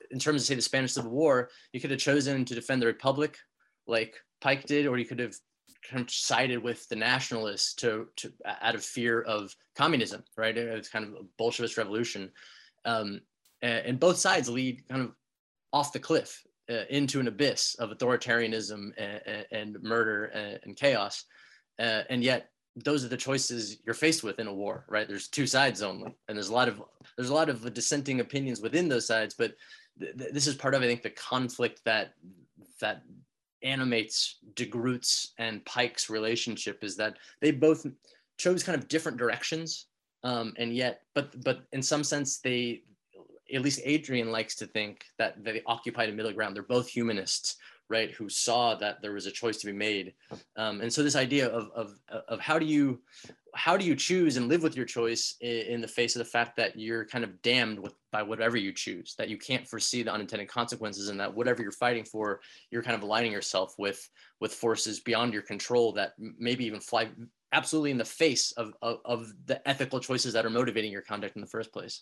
in terms of, say, the Spanish Civil War, you could have chosen to defend the Republic like Pike did, or you could have kind of sided with the nationalists to, to out of fear of communism, right? It's kind of a Bolshevist revolution. Um, and, and both sides lead kind of off the cliff uh, into an abyss of authoritarianism and, and murder and, and chaos. Uh, and yet those are the choices you're faced with in a war, right? There's two sides only, and there's a lot of there's a lot of dissenting opinions within those sides. But th th this is part of, I think, the conflict that that animates De Groot's and Pike's relationship, is that they both chose kind of different directions, um, and yet, but but in some sense, they, at least Adrian likes to think that they occupied a middle ground. They're both humanists, right, who saw that there was a choice to be made. Um, and so this idea of, of, of how do you how do you choose and live with your choice in, in the face of the fact that you're kind of damned with, by whatever you choose, that you can't foresee the unintended consequences, and that whatever you're fighting for, you're kind of aligning yourself with, with forces beyond your control that maybe even fly absolutely in the face of, of, of the ethical choices that are motivating your conduct in the first place.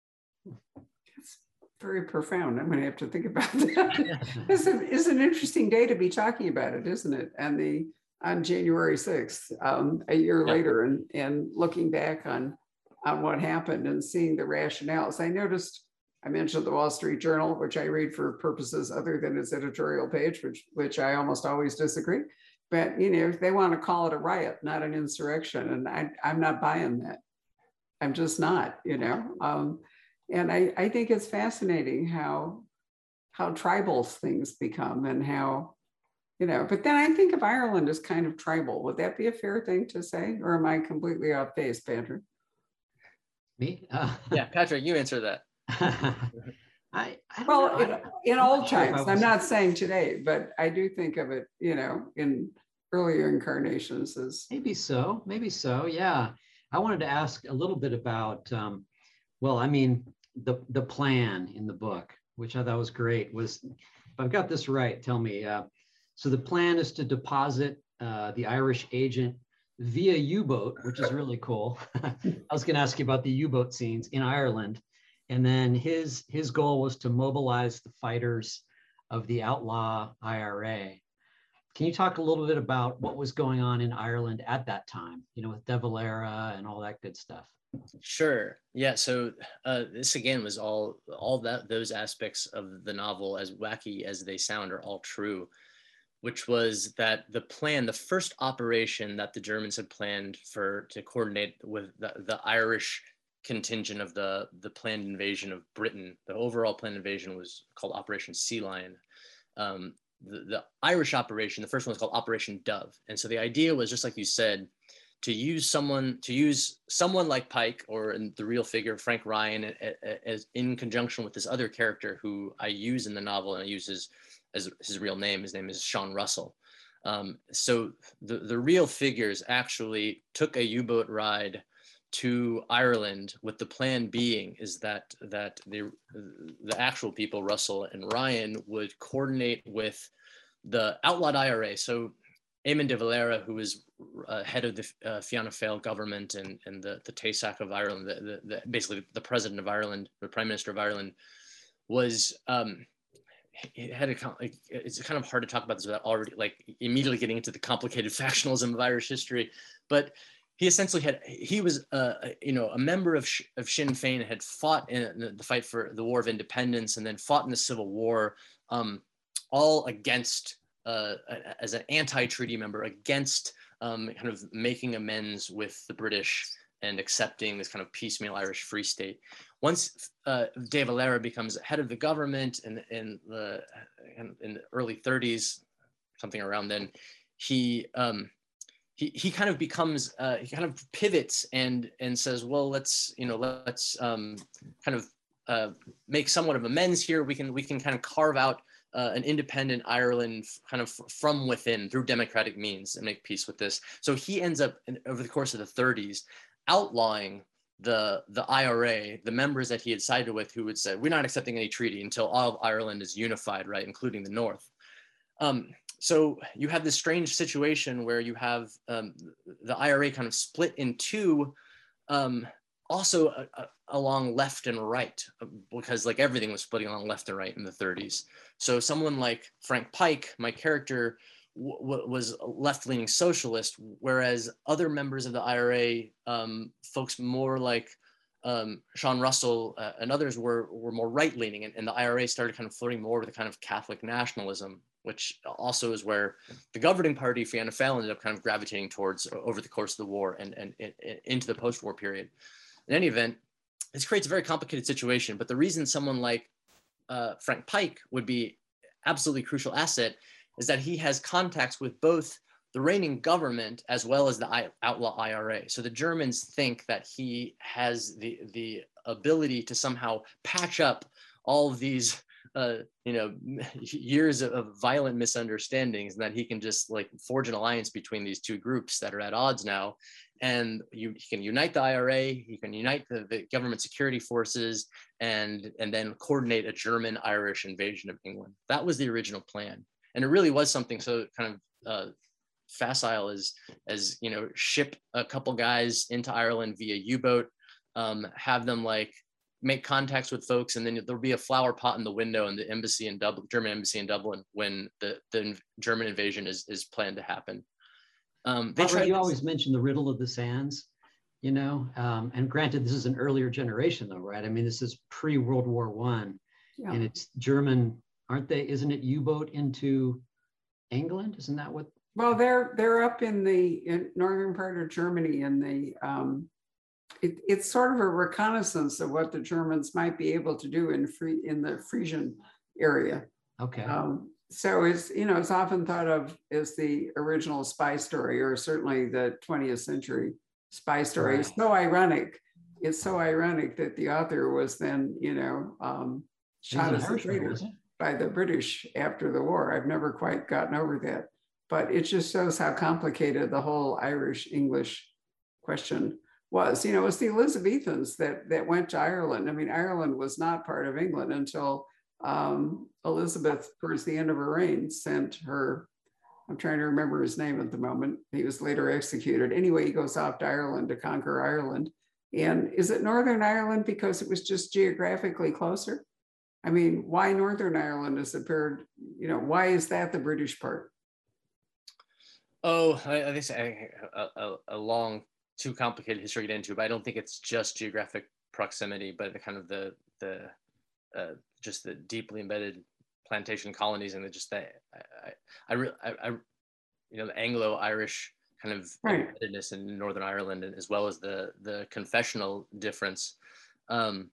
Very profound. I'm going to have to think about that. It's, a, it's an interesting day to be talking about it, isn't it? And the on January sixth, um, a year yeah. later, and and looking back on on what happened and seeing the rationales. I noticed I mentioned the Wall Street Journal, which I read for purposes other than its editorial page, which which I almost always disagree. But you know, they want to call it a riot, not an insurrection, and I, I'm not buying that. I'm just not. You know. Um, And I, I think it's fascinating how how tribal things become, and how, you know, but then I think of Ireland as kind of tribal. Would that be a fair thing to say? Or am I completely off base, Patrick? Me? Uh, yeah, Patrick, you answer that. I, I don't well, know. in, in old sure times, I'm not saying today, but I do think of it, you know, in earlier incarnations as. Maybe so, maybe so, yeah. I wanted to ask a little bit about, um, well, I mean, the the plan in the book, which I thought was great, was, if I've got this right, tell me. Uh, so the plan is to deposit uh, the Irish agent via U-boat, which is really cool. I was going to ask you about the U-boat scenes in Ireland, and then his his goal was to mobilize the fighters of the outlaw I R A. Can you talk a little bit about what was going on in Ireland at that time? You know, with De Valera and all that good stuff. Sure. Yeah. So uh, this again was all all that those aspects of the novel, as wacky as they sound, are all true, which was that the plan, the first operation that the Germans had planned for to coordinate with the, the Irish contingent of the the planned invasion of Britain. The overall planned invasion was called Operation Sea Lion. Um, the, the Irish operation, the first one was called Operation Dove, and so the idea was, just like you said, to use someone to use someone like Pike, or in the real figure Frank Ryan, as in conjunction with this other character who I use in the novel, and I use his as his real name. His name is Sean Russell. Um, so the the real figures actually took a U-boat ride to Ireland, with the plan being is that that the the actual people, Russell and Ryan, would coordinate with the outlawed I R A. So Eamon de Valera, who was uh, head of the uh, Fianna Fáil government and, and the, the Taoiseach of Ireland, the, the, the, basically the president of Ireland, the prime minister of Ireland, was, um, it had a, it's kind of hard to talk about this without already like immediately getting into the complicated factionalism of Irish history. But he essentially had, he was, uh, you know, a member of, of Sinn Féin, had fought in the fight for the War of Independence, and then fought in the Civil War, um, all against, Uh, as an anti-treaty member, against um, kind of making amends with the British and accepting this kind of piecemeal Irish Free State. Once uh, De Valera becomes head of the government in, in, the, in, in the early thirties, something around then, he um, he he kind of becomes uh, he kind of pivots and and says, well, let's you know let's um, kind of uh, make somewhat of amends here. We can we can kind of carve out Uh, an independent Ireland kind of from within through democratic means and make peace with this. So he ends up in, over the course of the thirties outlawing the the I R A, the members that he had sided with, who would say, we're not accepting any treaty until all of Ireland is unified, right, including the North. Um, so you have this strange situation where you have um, the I R A kind of split in two, um, also uh, uh, along left and right, because like everything was splitting along left and right in the thirties. So someone like Frank Pike, my character, w was a left-leaning socialist, whereas other members of the I R A, um, folks more like um, Sean Russell uh, and others were, were more right-leaning, and, and the I R A started kind of flirting more with a kind of Catholic nationalism, which also is where the governing party, Fianna Fáil, ended up kind of gravitating towards over the course of the war and, and, and into the post-war period. In any event, this creates a very complicated situation, but the reason someone like uh, Frank Pike would be absolutely crucial asset is that he has contacts with both the reigning government as well as the I outlaw I R A. So the Germans think that he has the, the ability to somehow patch up all of these uh, you know, years of, of violent misunderstandings, and that he can just like forge an alliance between these two groups that are at odds now. And you he can unite the I R A, he can unite the, the government security forces, and, and then coordinate a German-Irish invasion of England. That was the original plan. And it really was something so kind of uh, facile as, as, you know, ship a couple guys into Ireland via U-boat, um, have them like make contacts with folks, and then there'll be a flower pot in the window in the embassy in Dublin, German embassy in Dublin, when the, the German invasion is, is planned to happen. Um, they Robert, you to... always mention the riddle of the sands, you know, um, and granted, this is an earlier generation though, right? I mean, this is pre-World War One, yeah. And it's German, aren't they? Isn't it U-boat into England? Isn't that what? Well, they're they're up in the in northern part of Germany, and the um, it, it's sort of a reconnaissance of what the Germans might be able to do in free in the Frisian area. Okay. Um, so it's, you know, it's often thought of as the original spy story, or certainly the twentieth century spy story. Right. It's so ironic. It's so ironic that the author was then, you know, um, shot as a traitor by the British after the war. I've never quite gotten over that, but it just shows how complicated the whole Irish-English question was. You know, it was the Elizabethans that, that went to Ireland. I mean, Ireland was not part of England until um, Elizabeth, towards the end of her reign, sent her, I'm trying to remember his name at the moment. He was later executed. Anyway, he goes off to Ireland to conquer Ireland. And is it Northern Ireland because it was just geographically closer? I mean, why Northern Ireland is appeared, you know, why is that the British part? Oh, I, I think a, a, a long, too complicated history to get into, but I don't think it's just geographic proximity, but the kind of the, the uh, just the deeply embedded plantation colonies, and the, just that, I, I, I, I, you know, the Anglo-Irish kind of right. embeddedness in Northern Ireland, and as well as the, the confessional difference. Um,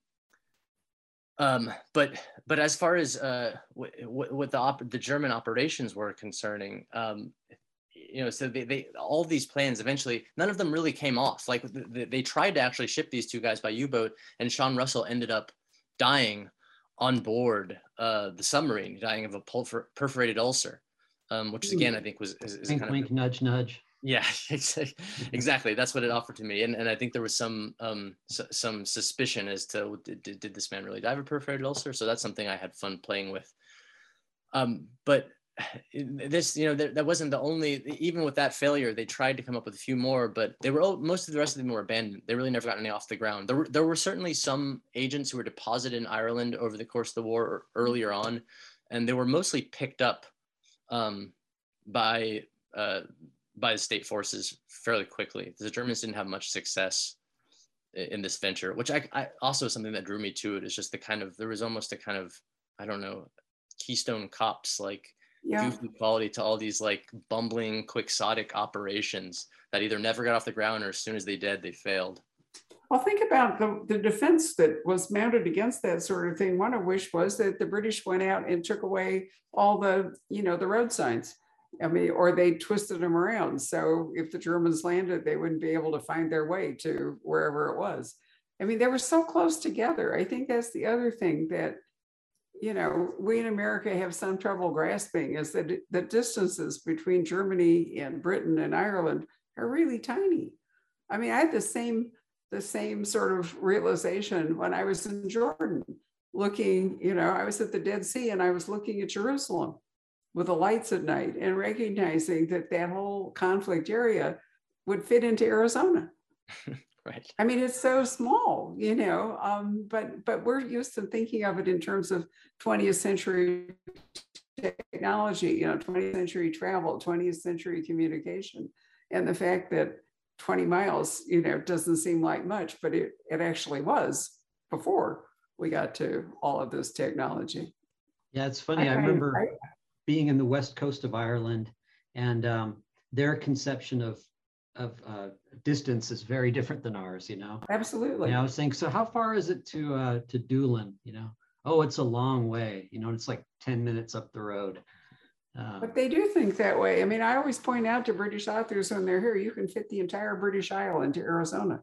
Um, but but as far as uh, what the op the German operations were concerning, um, you know, so they, they all these plans eventually, none of them really came off. Like they, they tried to actually ship these two guys by U-boat, and Sean Russell ended up dying on board uh, the submarine, dying of a perforated ulcer, um, which is, again, I think was is, is wink, kind wink, of nudge, nudge. Yeah, exactly. That's what it offered to me, and and I think there was some um some suspicion as to did, did this man really die of a perforated ulcer? So that's something I had fun playing with. Um, but this, you know, that, that wasn't the only. Even with that failure, they tried to come up with a few more, but they were all, most of the rest of them were abandoned. They really never got any off the ground. There were there were certainly some agents who were deposited in Ireland over the course of the war or earlier on, and they were mostly picked up um, by. Uh, by the state forces fairly quickly. The Germans didn't have much success in this venture, which I, I also something that drew me to it is just the kind of, there was almost a kind of, I don't know, Keystone Cops, like yeah. goofy quality to all these like bumbling, quixotic operations that either never got off the ground, or as soon as they did, they failed. Well, think about the, the defense that was mounted against that sort of thing. One of which was that the British went out and took away all the, you know, the road signs. I mean, or they twisted them around. So if the Germans landed, they wouldn't be able to find their way to wherever it was. I mean, they were so close together. I think that's the other thing that, you know, we in America have some trouble grasping, is that the distances between Germany and Britain and Ireland are really tiny. I mean, I had the same, the same sort of realization when I was in Jordan, looking, you know, I was at the Dead Sea and I was looking at Jerusalem with the lights at night, and recognizing that that whole conflict area would fit into Arizona. Right. I mean, it's so small, you know, um, but but we're used to thinking of it in terms of twentieth century technology, you know, twentieth century travel, twentieth century communication. And the fact that twenty miles, you know, doesn't seem like much, but it, it actually was before we got to all of this technology. Yeah, it's funny. I, I remember I, being in the west coast of Ireland, and um, their conception of of uh, distance is very different than ours, you know? Absolutely. And I was saying, so how far is it to uh, to Doolin, you know? Oh, it's a long way, you know, it's like ten minutes up the road. Uh, but they do think that way. I mean, I always point out to British authors when they're here, you can fit the entire British Isle into Arizona.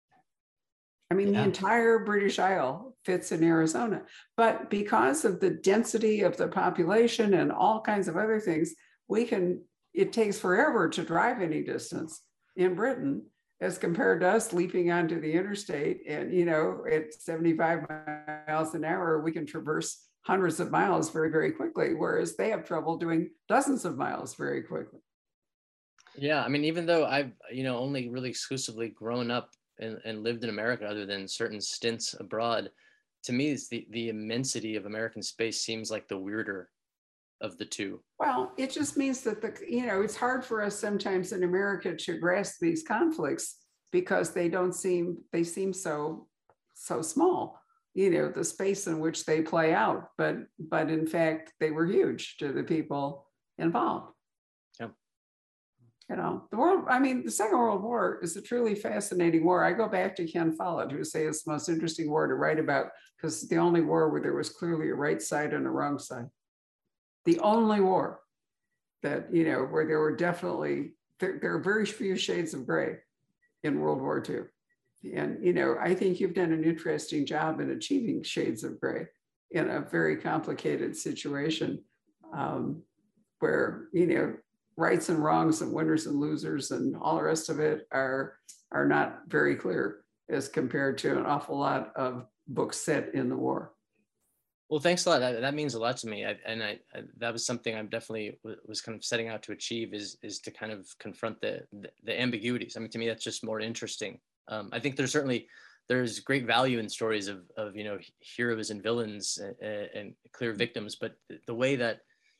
I mean, yeah. The entire British Isle fits in Arizona. But because of the density of the population and all kinds of other things, we can, it takes forever to drive any distance in Britain as compared to us leaping onto the interstate. And, you know, at seventy-five miles an hour, we can traverse hundreds of miles very, very quickly, whereas they have trouble doing dozens of miles very quickly. Yeah, I mean, even though I've, you know, only really exclusively grown up and, and lived in America other than certain stints abroad, to me, it's the, the immensity of American space seems like the weirder of the two. Well, it just means that, the you know, it's hard for us sometimes in America to grasp these conflicts because they don't seem, they seem so, so small. You know, the space in which they play out, but but in fact, they were huge to the people involved. Yeah. You know, the world, I mean, the Second World War is a truly fascinating war. I go back to Ken Follett, who say it's the most interesting war to write about because it's the only war where there was clearly a right side and a wrong side. The only war that, you know, where there were definitely, there, there are very few shades of gray in World War Two. And, you know, I think you've done an interesting job in achieving shades of gray in a very complicated situation um, where, you know, rights and wrongs and winners and losers and all the rest of it are, are not very clear as compared to an awful lot of books set in the war. Well, thanks a lot. That, that means a lot to me. I, and I, I, that was something I'm definitely was kind of setting out to achieve is, is to kind of confront the, the, the ambiguities. I mean, to me, that's just more interesting. Um, I think there's certainly, there's great value in stories of, of you know, heroes and villains and, and clear victims, but the way that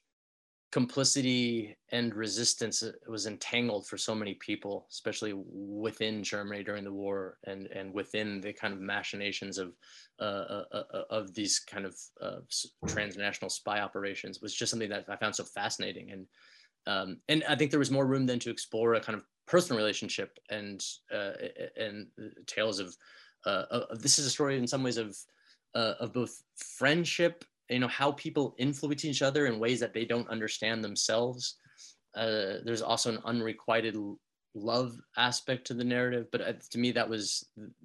complicity and resistance was entangled for so many people, especially within Germany during the war and, and within the kind of machinations of, uh, uh, of these kind of uh, transnational spy operations was just something that I found so fascinating. And Um, and I think there was more room then to explore a kind of personal relationship and uh, and tales of, uh, of this is a story in some ways of uh, of both friendship, you know, how people influence each other in ways that they don't understand themselves. Uh, there's also an unrequited love aspect to the narrative, but uh, to me that was,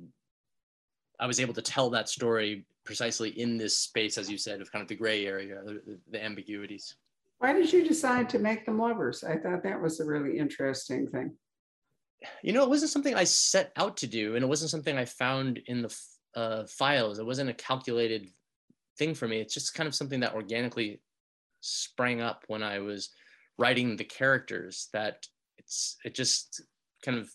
I was able to tell that story precisely in this space, as you said, of kind of the gray area, the, the ambiguities. Why did you decide to make them lovers? I thought that was a really interesting thing. You know, it wasn't something I set out to do, and it wasn't something I found in the uh, files. It wasn't a calculated thing for me. It's just kind of something that organically sprang up when I was writing the characters. That it's it just kind of,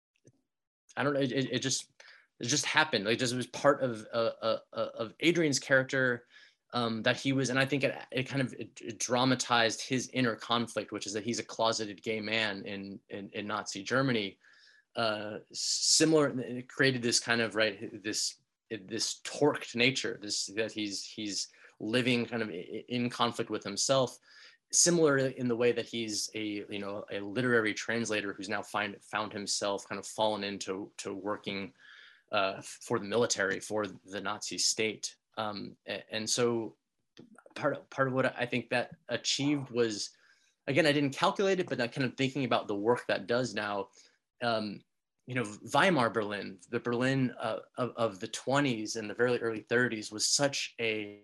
I don't know. It, it just it just happened. Like, just it was part of uh, uh, of Adrian's character. Um, that he was, and I think it, it kind of it, it dramatized his inner conflict, which is that he's a closeted gay man in in, in Nazi Germany. Uh, similar, it created this kind of right this this torqued nature, this that he's he's living kind of in conflict with himself. Similar in the way that he's a you know a literary translator who's now find found himself kind of fallen into to working uh, for the military, for the Nazi state. Um, and so part of, part of what I think that achieved was, again, I didn't calculate it, but I'm kind of thinking about the work that does now, um, you know, Weimar Berlin, the Berlin uh, of, of the twenties and the very early thirties was such a,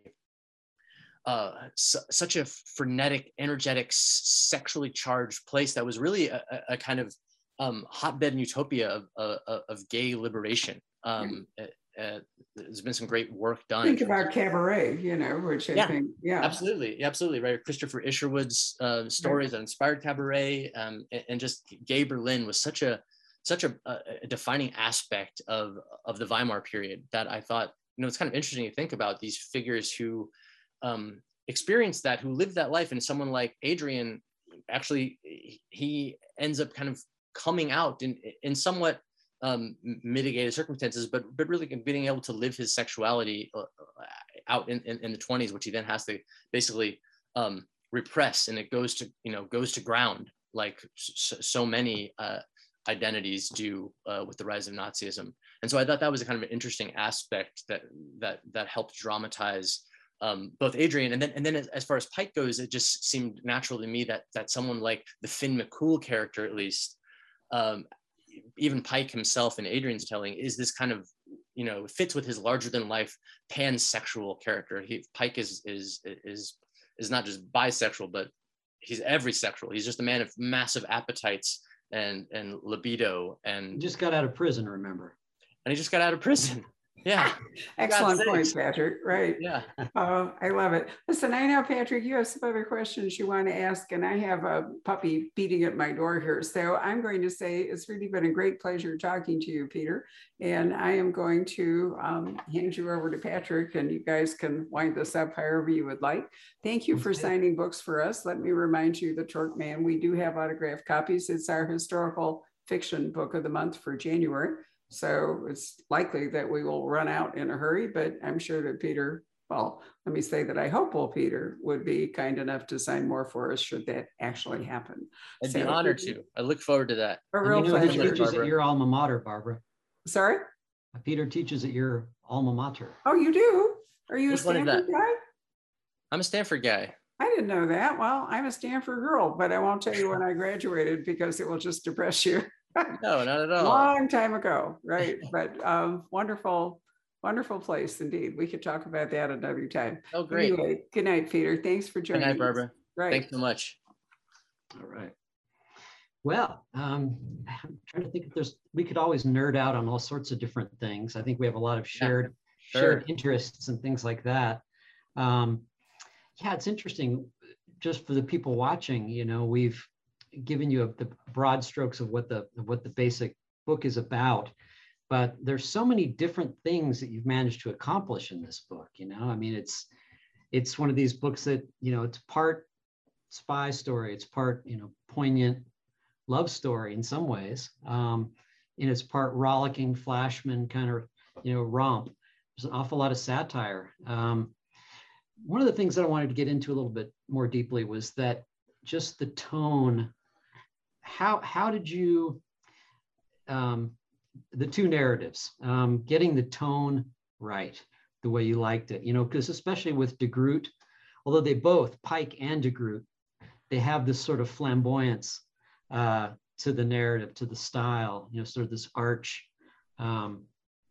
uh, su such a frenetic, energetic, sexually charged place that was really a, a kind of um, hotbed and utopia of, of, of gay liberation. Um, mm-hmm. Uh, there's been some great work done. Think about Cabaret, you know, which I yeah, think, yeah. Absolutely, absolutely, right. Christopher Isherwood's uh, stories right. that inspired Cabaret, um, and, and just gay Berlin was such a, such a, a defining aspect of, of the Weimar period that I thought, you know, it's kind of interesting to think about these figures who um, experienced that, who lived that life. And someone like Adrian, actually, he ends up kind of coming out in, in somewhat um, mitigated circumstances, but but really being able to live his sexuality uh, out in, in, in the twenties, which he then has to basically um, repress, and it goes to, you know, goes to ground like so, so many uh, identities do uh, with the rise of Nazism. And so I thought that was a kind of an interesting aspect that that that helped dramatize um, both Adrian, and then and then as, as far as Pike goes, it just seemed natural to me that that someone like the Finn McCool character, at least, um, even Pike himself in Adrian's telling, is this kind of, you know, fits with his larger than life pansexual character. He Pike is is is is not just bisexual, but he's every sexual. He's just a man of massive appetites and and libido, and He just got out of prison, remember? And he just got out of prison. Yeah. Excellent point, Patrick. Right. Yeah. Uh, I love it. Listen, I know, Patrick, you have some other questions you want to ask, and I have a puppy beating at my door here. So I'm going to say it's really been a great pleasure talking to you, Peter. And I am going to um, hand you over to Patrick, and you guys can wind this up however you would like. Thank you for signing books for us. Let me remind you, The Torque Man, we do have autographed copies. It's our historical fiction book of the month for January. So it's likely that we will run out in a hurry, but I'm sure that Peter, well, let me say that I hope well, Peter would be kind enough to sign more for us should that actually happen. I'd so, be honored to. I look forward to that. A real you know, pleasure. he teaches at your alma mater, Barbara. Sorry? Peter teaches at your alma mater. Oh, you do? Are you Which a one is Stanford that? guy? I'm a Stanford guy. I didn't know that. Well, I'm a Stanford girl, but I won't tell you when I graduated because it will just depress you. No, not at all. Long time ago, right? But um, wonderful, wonderful place indeed. We could talk about that another time. Oh, great. Anyway, good night, Peter. Thanks for Good joining night, us. Barbara. Right. Thanks so much. All right. Well, um, I'm trying to think if there's, we could always nerd out on all sorts of different things. I think we have a lot of shared, yeah, sure. shared interests and things like that. Um, yeah, it's interesting just for the people watching, you know, we've given you a, the broad strokes of what the, of what the basic book is about, but there's so many different things that you've managed to accomplish in this book. You know, I mean, it's, it's one of these books that, you know, it's part spy story, it's part, you know, poignant love story in some ways. Um, and it's part rollicking flashman kind of, you know, romp. There's an awful lot of satire. Um, one of the things that I wanted to get into a little bit more deeply was that just the tone. How, how did you, um, the two narratives, um, getting the tone right, the way you liked it, you know, because especially with De Groot, although they both, Pike and De Groot, they have this sort of flamboyance uh, to the narrative, to the style, you know, sort of this arch. Um,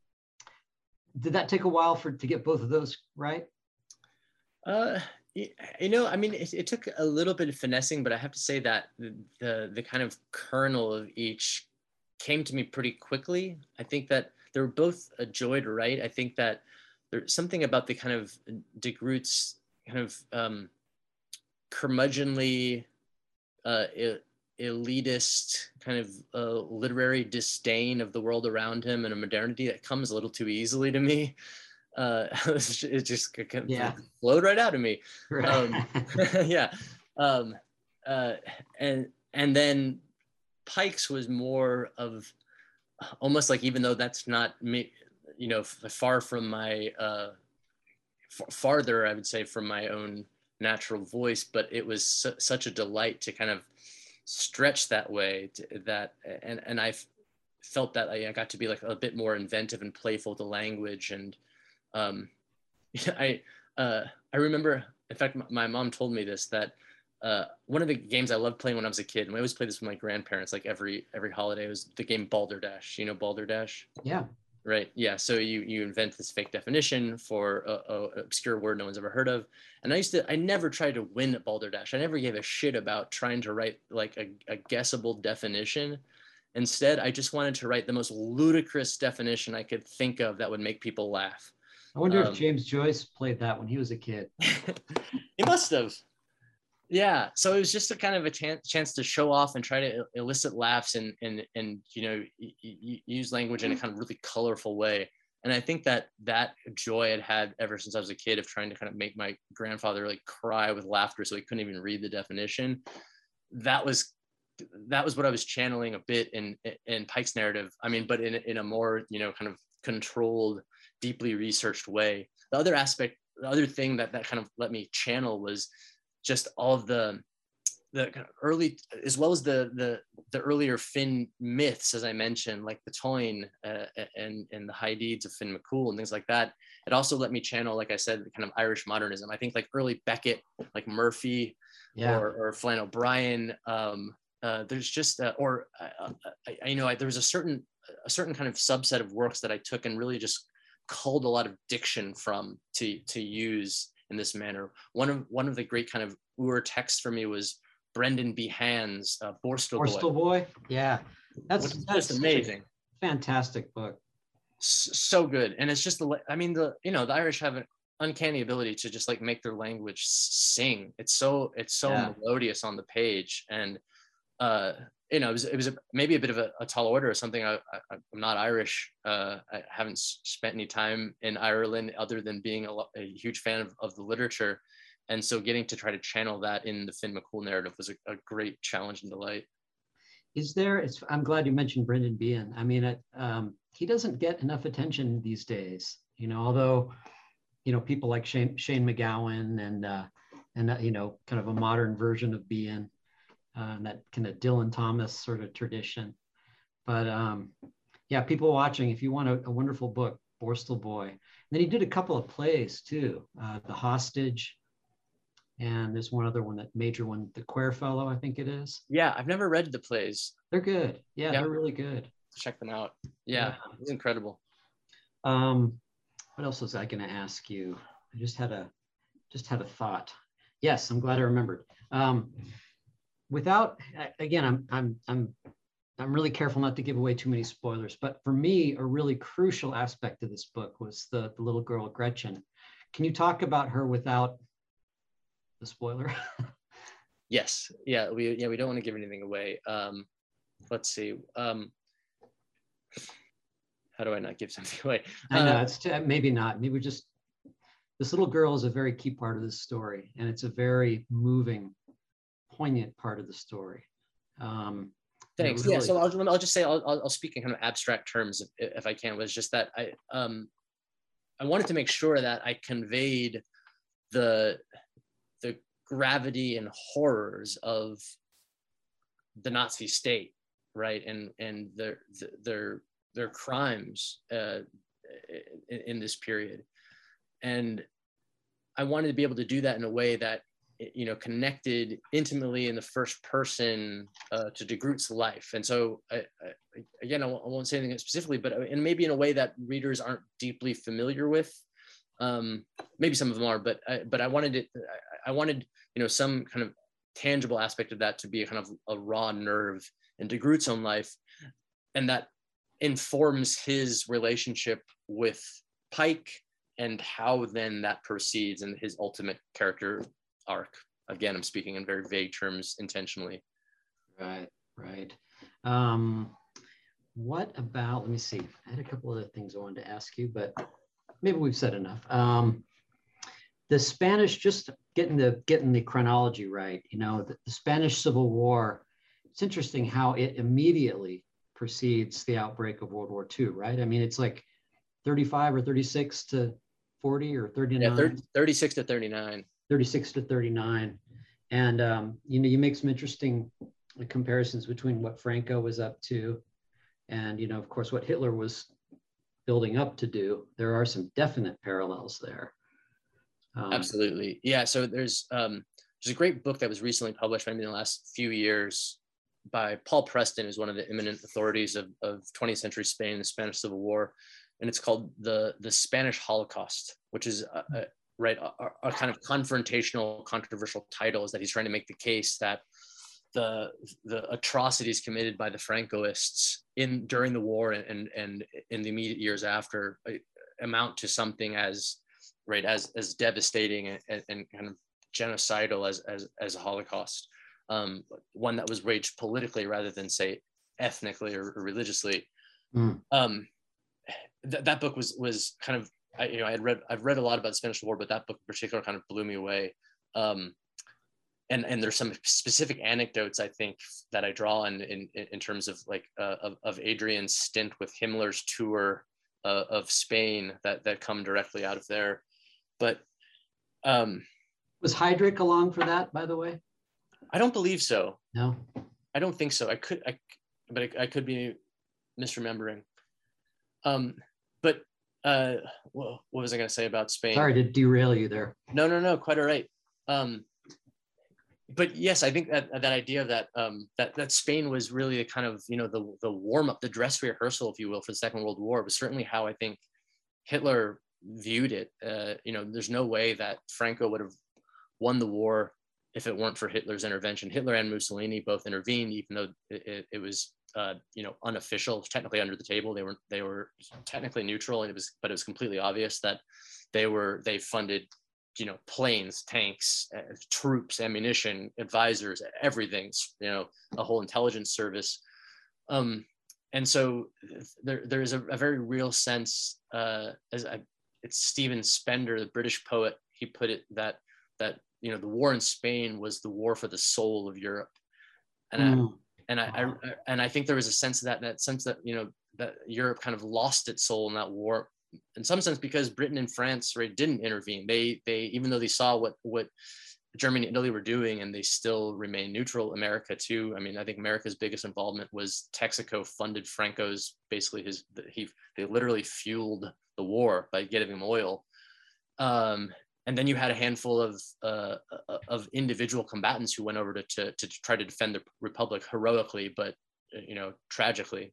did that take a while for to get both of those right? Uh, you know, I mean, it, it took a little bit of finessing, but I have to say that the, the the kind of kernel of each came to me pretty quickly. I think that they were both a joy to write. I think that there's something about the kind of De Groot's kind of um, curmudgeonly, uh, elitist kind of uh, literary disdain of the world around him and a modernity that comes a little too easily to me. Uh, it just kind of yeah. flowed right out of me. Right. Um, yeah. Um, uh, and, and then Pike's was more of almost like, even though that's not me, you know, far from my, uh, farther, I would say, from my own natural voice, but it was su such a delight to kind of stretch that way to, that, and, and I felt that I got to be like a bit more inventive and playful with the language. And um, I, uh, I remember, in fact, my mom told me this, that uh, one of the games I loved playing when I was a kid, and I always played this with my grandparents, like every, every holiday, was the game Balderdash. You know Balderdash? Yeah. Right. Yeah. So you you invent this fake definition for a, a obscure word no one's ever heard of. And I used to I never tried to win at Balderdash. I never gave a shit about trying to write like a, a guessable definition. Instead, I just wanted to write the most ludicrous definition I could think of that would make people laugh. I wonder um, if James Joyce played that when he was a kid. He must have. Yeah, so it was just a kind of a chance chance to show off and try to elicit laughs and and and you know y- y- use language in a kind of really colorful way. And I think that that joy I'd had ever since I was a kid of trying to kind of make my grandfather like cry with laughter so he couldn't even read the definition. That was that was what I was channeling a bit in in Pike's narrative. I mean, but in in a more, you know, kind of controlled, deeply researched way. The other aspect, the other thing that that kind of let me channel was just all of the the kind of early, as well as the the the earlier Finn myths, as I mentioned, like the Toyne uh, and and the high deeds of Finn McCool and things like that. It also let me channel, like I said, the kind of Irish modernism. I think like early Beckett, like Murphy, yeah. or or Flann O'Brien. Um, uh, there's just uh, or uh, I, I, you know I, there was a certain a certain kind of subset of works that I took and really just culled a lot of diction from to to use in this manner. One of one of the great kind of Ur texts for me was Brendan Behan's uh, Borstal Boy. Borstal Boy, yeah, that's, that's just amazing, fantastic book. So good, and it's just the I mean the you know the Irish have an uncanny ability to just like make their language sing. It's so it's so yeah. melodious on the page, and uh, you know, it was, it was a, maybe a bit of a, a tall order or something. I, I, I'm not Irish. Uh, I haven't spent any time in Ireland other than being a, a huge fan of, of the literature. And so getting to try to channel that in the Finn McCool narrative was a, a great challenge and delight. Is there, it's, I'm glad you mentioned Brendan Behan. I mean, it, um, he doesn't get enough attention these days, you know, although, you know, people like Shane, Shane McGowan and, uh, and uh, you know, kind of a modern version of Behan. Uh, that kind of Dylan Thomas sort of tradition. But um, yeah, people watching, if you want a, a wonderful book, Borstal Boy. And then he did a couple of plays too, uh, The Hostage, and there's one other one, that major one, The Quare Fellow, I think it is. Yeah, I've never read the plays. They're good. Yeah, yeah. They're really good. Check them out. Yeah, yeah. It's incredible. Um, what else was I gonna ask you? I just had a, just had a thought. Yes, I'm glad I remembered. Um, Without, again, I'm, I'm, I'm, I'm really careful not to give away too many spoilers, but for me, a really crucial aspect of this book was the, the little girl, Gretchen. Can you talk about her without the spoiler? Yes, yeah, we, yeah, we don't want to give anything away. Um, let's see. Um, how do I not give something away? I know, uh, it's t- maybe not, maybe just, this little girl is a very key part of this story, and it's a very moving, poignant part of the story. Um, Thanks. Really... Yeah. So I'll, I'll just say I'll, I'll speak in kind of abstract terms if, if I can. Was just that I um I wanted to make sure that I conveyed the the gravity and horrors of the Nazi state, right, and and their their their crimes uh, in, in this period, and I wanted to be able to do that in a way that, you know, connected intimately in the first person uh, to de Groot's life. And so, I, I, again, I won't, I won't say anything specifically, but and maybe in a way that readers aren't deeply familiar with. Um, maybe some of them are, but I, but I wanted it. I, I wanted, you know, some kind of tangible aspect of that to be a kind of a raw nerve in de Groot's own life, and that informs his relationship with Pike and how then that proceeds in his ultimate character arc. Again, I'm speaking in very vague terms intentionally. Right, right. Um, what about, let me see, I had a couple other things I wanted to ask you, but maybe we've said enough. Um, the Spanish, just getting the getting the chronology right, you know, the, the Spanish Civil War, it's interesting how it immediately precedes the outbreak of World War Two, right? I mean, it's like thirty-five or thirty-six to forty or thirty-nine. Yeah, thirty, thirty-six to thirty-nine. thirty-six to thirty-nine. And, um, you know, you make some interesting comparisons between what Franco was up to and, you know, of course, what Hitler was building up to do. There are some definite parallels there. Um, Absolutely. Yeah. So there's, um, there's a great book that was recently published, maybe in the last few years, by Paul Preston, who's one of the eminent authorities of, of twentieth century Spain, the Spanish Civil War. And it's called the, the Spanish Holocaust, which is a, a right, a, a kind of confrontational, controversial title, is that he's trying to make the case that the the atrocities committed by the Francoists in during the war and and, and in the immediate years after amount to something as right as as devastating and, and kind of genocidal as as as a Holocaust, um, one that was waged politically rather than say ethnically or, or religiously. Mm. Um, th- that book was was kind of I, you know I had read I've read a lot about the Spanish War, but that book in particular kind of blew me away. Um, and and there's some specific anecdotes I think that I draw in in, in terms of like uh, of, of Adrian's stint with Himmler's tour uh, of Spain that that come directly out of there. But um, was Heydrich along for that, by the way? I don't believe so. No, I don't think so. I could, I, but I, I could be misremembering. Um, but uh, well, what was I going to say about Spain? Sorry to derail you there. No, no, no, quite all right. Um, but yes, I think that that idea of that um, that that Spain was really a kind of you know the the warm up, the dress rehearsal, if you will, for the Second World War was certainly how I think Hitler viewed it. Uh, you know, there's no way that Franco would have won the war if it weren't for Hitler's intervention. Hitler and Mussolini both intervened, even though it, it, it was uh, you know unofficial, technically under the table. They were they were technically neutral, and it was but it was completely obvious that they were they funded you know planes, tanks, uh, troops, ammunition, advisors, everything. You know, a whole intelligence service. Um, and so there there is a, a very real sense, uh, as I, it's Stephen Spender, the British poet. He put it that that you know the war in Spain was the war for the soul of Europe, and mm. I, and I, I and I think there was a sense of that that sense that you know that Europe kind of lost its soul in that war, in some sense because Britain and France right didn't intervene. They they even though they saw what what Germany and Italy were doing, and they still remained neutral. America too. I mean, I think America's biggest involvement was Texaco funded Franco's basically his he they literally fueled the war by getting him oil. Um, And then you had a handful of uh, of individual combatants who went over to, to to try to defend the Republic heroically, but you know tragically.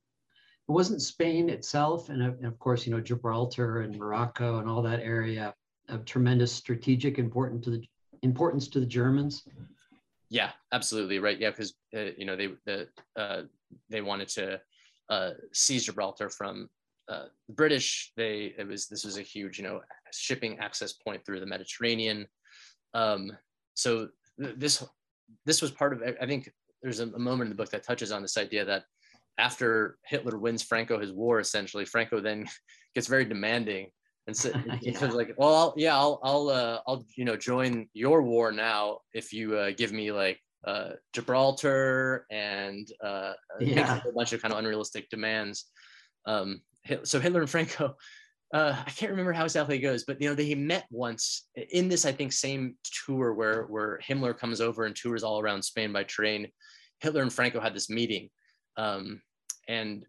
It wasn't Spain itself, and of course you know Gibraltar and Morocco and all that area of tremendous strategic important to the importance to the Germans. Yeah, absolutely right. Yeah, because uh, you know they the uh, they wanted to uh, seize Gibraltar from uh, the British. They it was this was a huge you know shipping access point through the Mediterranean. Um, so th- this this was part of I think there's a, a moment in the book that touches on this idea that after Hitler wins Franco his war, essentially Franco then gets very demanding and so yeah. It's like, well, I'll, yeah, I'll I'll uh, I'll you know join your war now if you uh, give me like uh, Gibraltar and uh, yeah. a bunch of kind of unrealistic demands. Um, so Hitler and Franco, uh, I can't remember how exactly it goes, but you know they met once in this I think same tour where where Himmler comes over and tours all around Spain by train. Hitler and Franco had this meeting, um, and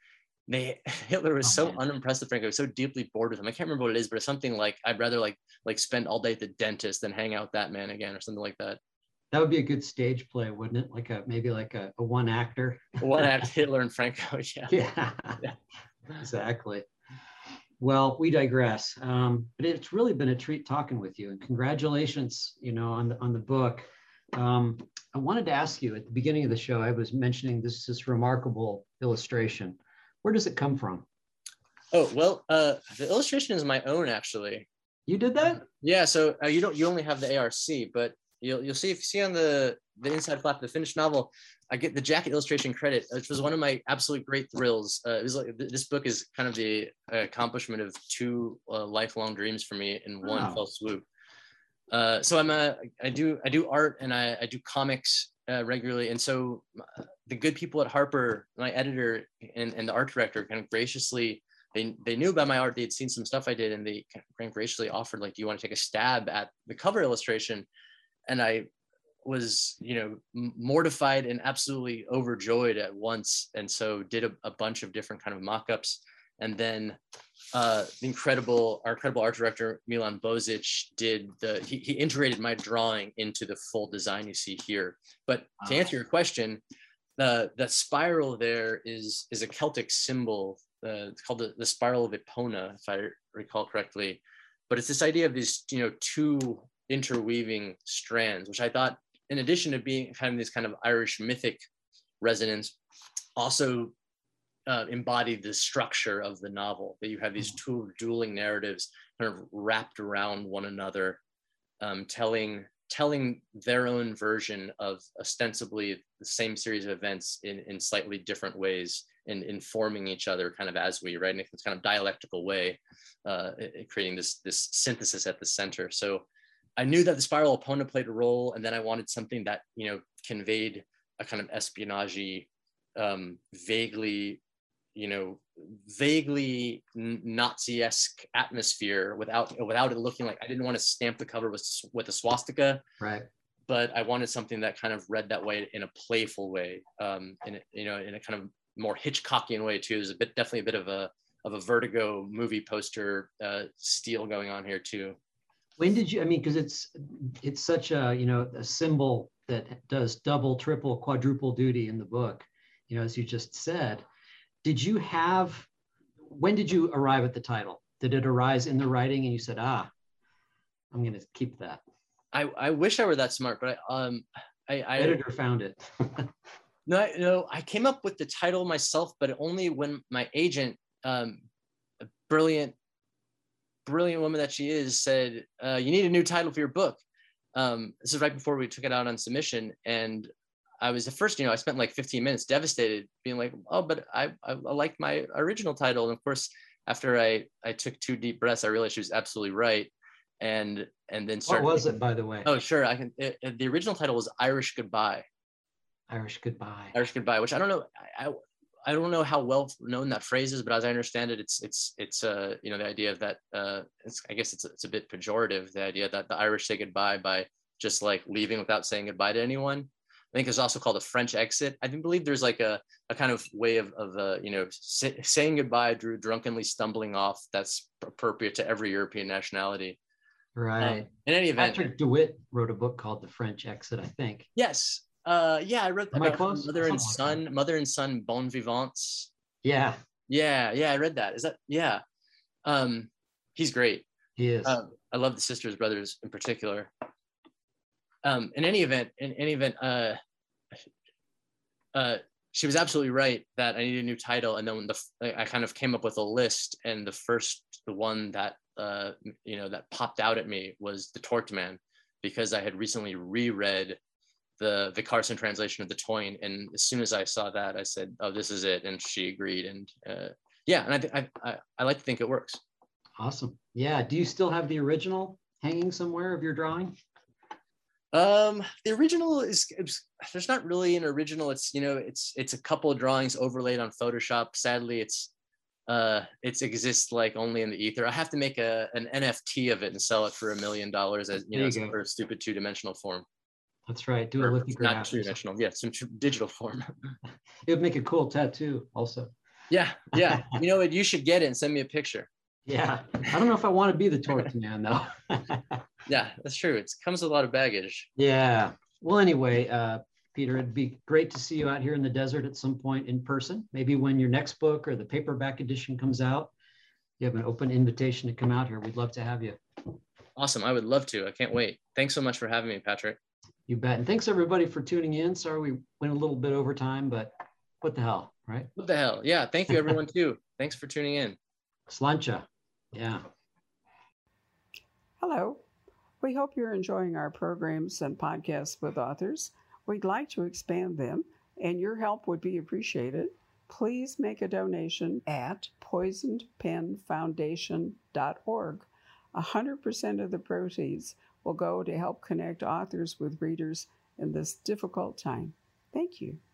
they Hitler was oh, so man. unimpressed with Franco, so deeply bored with him. I can't remember what it is, but it's something like I'd rather like like spend all day at the dentist than hang out with that man again, or something like that. That would be a good stage play, wouldn't it? Like a maybe like a, a one actor. One act Hitler and Franco, yeah. Yeah, yeah. Exactly. Well, we digress. Um, but it's really been a treat talking with you, and congratulations, you know, on the on the book. Um, I wanted to ask you at the beginning of the show. I was mentioning this this remarkable illustration. Where does it come from? Oh, well, uh, the illustration is my own, actually. You did that? Yeah. So uh, you don't, you only have the A R C, but you'll, you'll see, if you see on the, the inside flap of the finished novel, I get the jacket illustration credit, which was one of my absolute great thrills. Uh, it was like, this book is kind of the accomplishment of two uh, lifelong dreams for me in one wow. fell swoop. Uh, so I'm a, I do, I do art and I, I do comics uh, regularly. And so the good people at Harper, my editor and, and the art director kind of graciously, they, they knew about my art. They had seen some stuff I did and they kind of graciously offered like, do you want to take a stab at the cover illustration? And I was, you know, mortified and absolutely overjoyed at once. And so did a, a bunch of different kind of mock-ups. And then uh, the incredible, our incredible art director, Milan Bozic, did the, he, he integrated my drawing into the full design you see here. But to answer your question, the, the spiral there is, is a Celtic symbol. Uh, it's called the, the spiral of Epona, if I recall correctly. But it's this idea of these, you know, two interweaving strands, which I thought, in addition to being kind of this kind of Irish mythic resonance, also Uh, embodied the structure of the novel, that you have these two dueling narratives kind of wrapped around one another. um, telling telling their own version of ostensibly the same series of events in, in slightly different ways, and informing each other kind of as we, right? In this kind of dialectical way, uh, creating this, this synthesis at the center. So I knew that the spiral opponent played a role, and then I wanted something that, you know, conveyed a kind of espionage-y, um, vaguely, you know, vaguely Nazi-esque atmosphere without without it looking like, I didn't want to stamp the cover with with a swastika, right? But I wanted something that kind of read that way in a playful way, um, in a, you know, in a kind of more Hitchcockian way too. There's a bit, definitely a bit of a of a Vertigo movie poster uh, style going on here too. When did you? I mean, because it's it's such a, you know, a symbol that does double, triple, quadruple duty in the book. You know, as you just said. Did you have, when did you arrive at the title? Did it arise in the writing and you said, ah, I'm going to keep that? I, I wish I were that smart, but I, um, I, I editor found it. no, I, no, I came up with the title myself, but only when my agent, um, a brilliant, brilliant woman that she is, said, uh, you need a new title for your book. Um, this is right before we took it out on submission. And I was at first, you know, I spent like fifteen minutes devastated, being like, oh, but I, I, I liked my original title. And of course, after I, I took two deep breaths, I realized she was absolutely right. And, and then started. What was it, by the way? Oh, sure. I can, it, it, the original title was Irish Goodbye. Irish Goodbye. Irish Goodbye, which I don't know. I, I, I don't know how well known that phrase is, but as I understand it, it's, it's, it's, uh, you know, the idea of that, uh, it's, I guess it's, it's a bit pejorative, the idea that the Irish say goodbye by just like leaving without saying goodbye to anyone. I think it's also called a French exit. I do believe there's like a, a kind of way of, of uh, you know, say, saying goodbye through drunkenly stumbling off that's appropriate to every European nationality. Right. Um, in any event. Patrick DeWitt wrote a book called The French Exit, I think. Yes. Uh, yeah, I read Am I about close? Mother and Something Son, like that. Mother and Son Bon Vivants. Yeah. Yeah, yeah, I read that. Is that, yeah. Um, he's great. He is. Um, I love the Sisters Brothers in particular. Um, in any event, in any event, uh, uh, she was absolutely right that I needed a new title. And then when the, I kind of came up with a list, and the first, the one that, uh, you know, that popped out at me was The Torqued Man, because I had recently reread the, the Carson translation of the Toyne. And as soon as I saw that, I said, oh, this is it. And she agreed. And uh, yeah, and I, th- I, I, I like to think it works. Awesome. Yeah. Do you still have the original hanging somewhere of your drawing? Um, the original is, it's, there's not really an original. It's, you know, it's, it's a couple of drawings overlaid on Photoshop. Sadly, it's, uh, it exists like only in the ether. I have to make a, an N F T of it and sell it for a million dollars as, you There know, you go. for a stupid two-dimensional form. That's right. Do a Or lithograph. not two-dimensional, yeah, some tr- digital form. It would make a cool tattoo also. Yeah, yeah. You know what? You should get it and send me a picture. Yeah. I don't know if I want to be the Torqued Man though. Yeah, that's true. It comes with a lot of baggage. Yeah. Well, anyway, uh, Peter, it'd be great to see you out here in the desert at some point in person. Maybe when your next book or the paperback edition comes out, you have an open invitation to come out here. We'd love to have you. Awesome. I would love to. I can't wait. Thanks so much for having me, Patrick. You bet. And thanks everybody for tuning in. Sorry we went a little bit over time, but what the hell, right? What the hell? Yeah. Thank you, everyone, too. Thanks for tuning in. Slancha. Yeah. Hello. We hope you're enjoying our programs and podcasts with authors. We'd like to expand them, and your help would be appreciated. Please make a donation at poisoned pen foundation dot org. one hundred percent of the proceeds will go to help connect authors with readers in this difficult time. Thank you.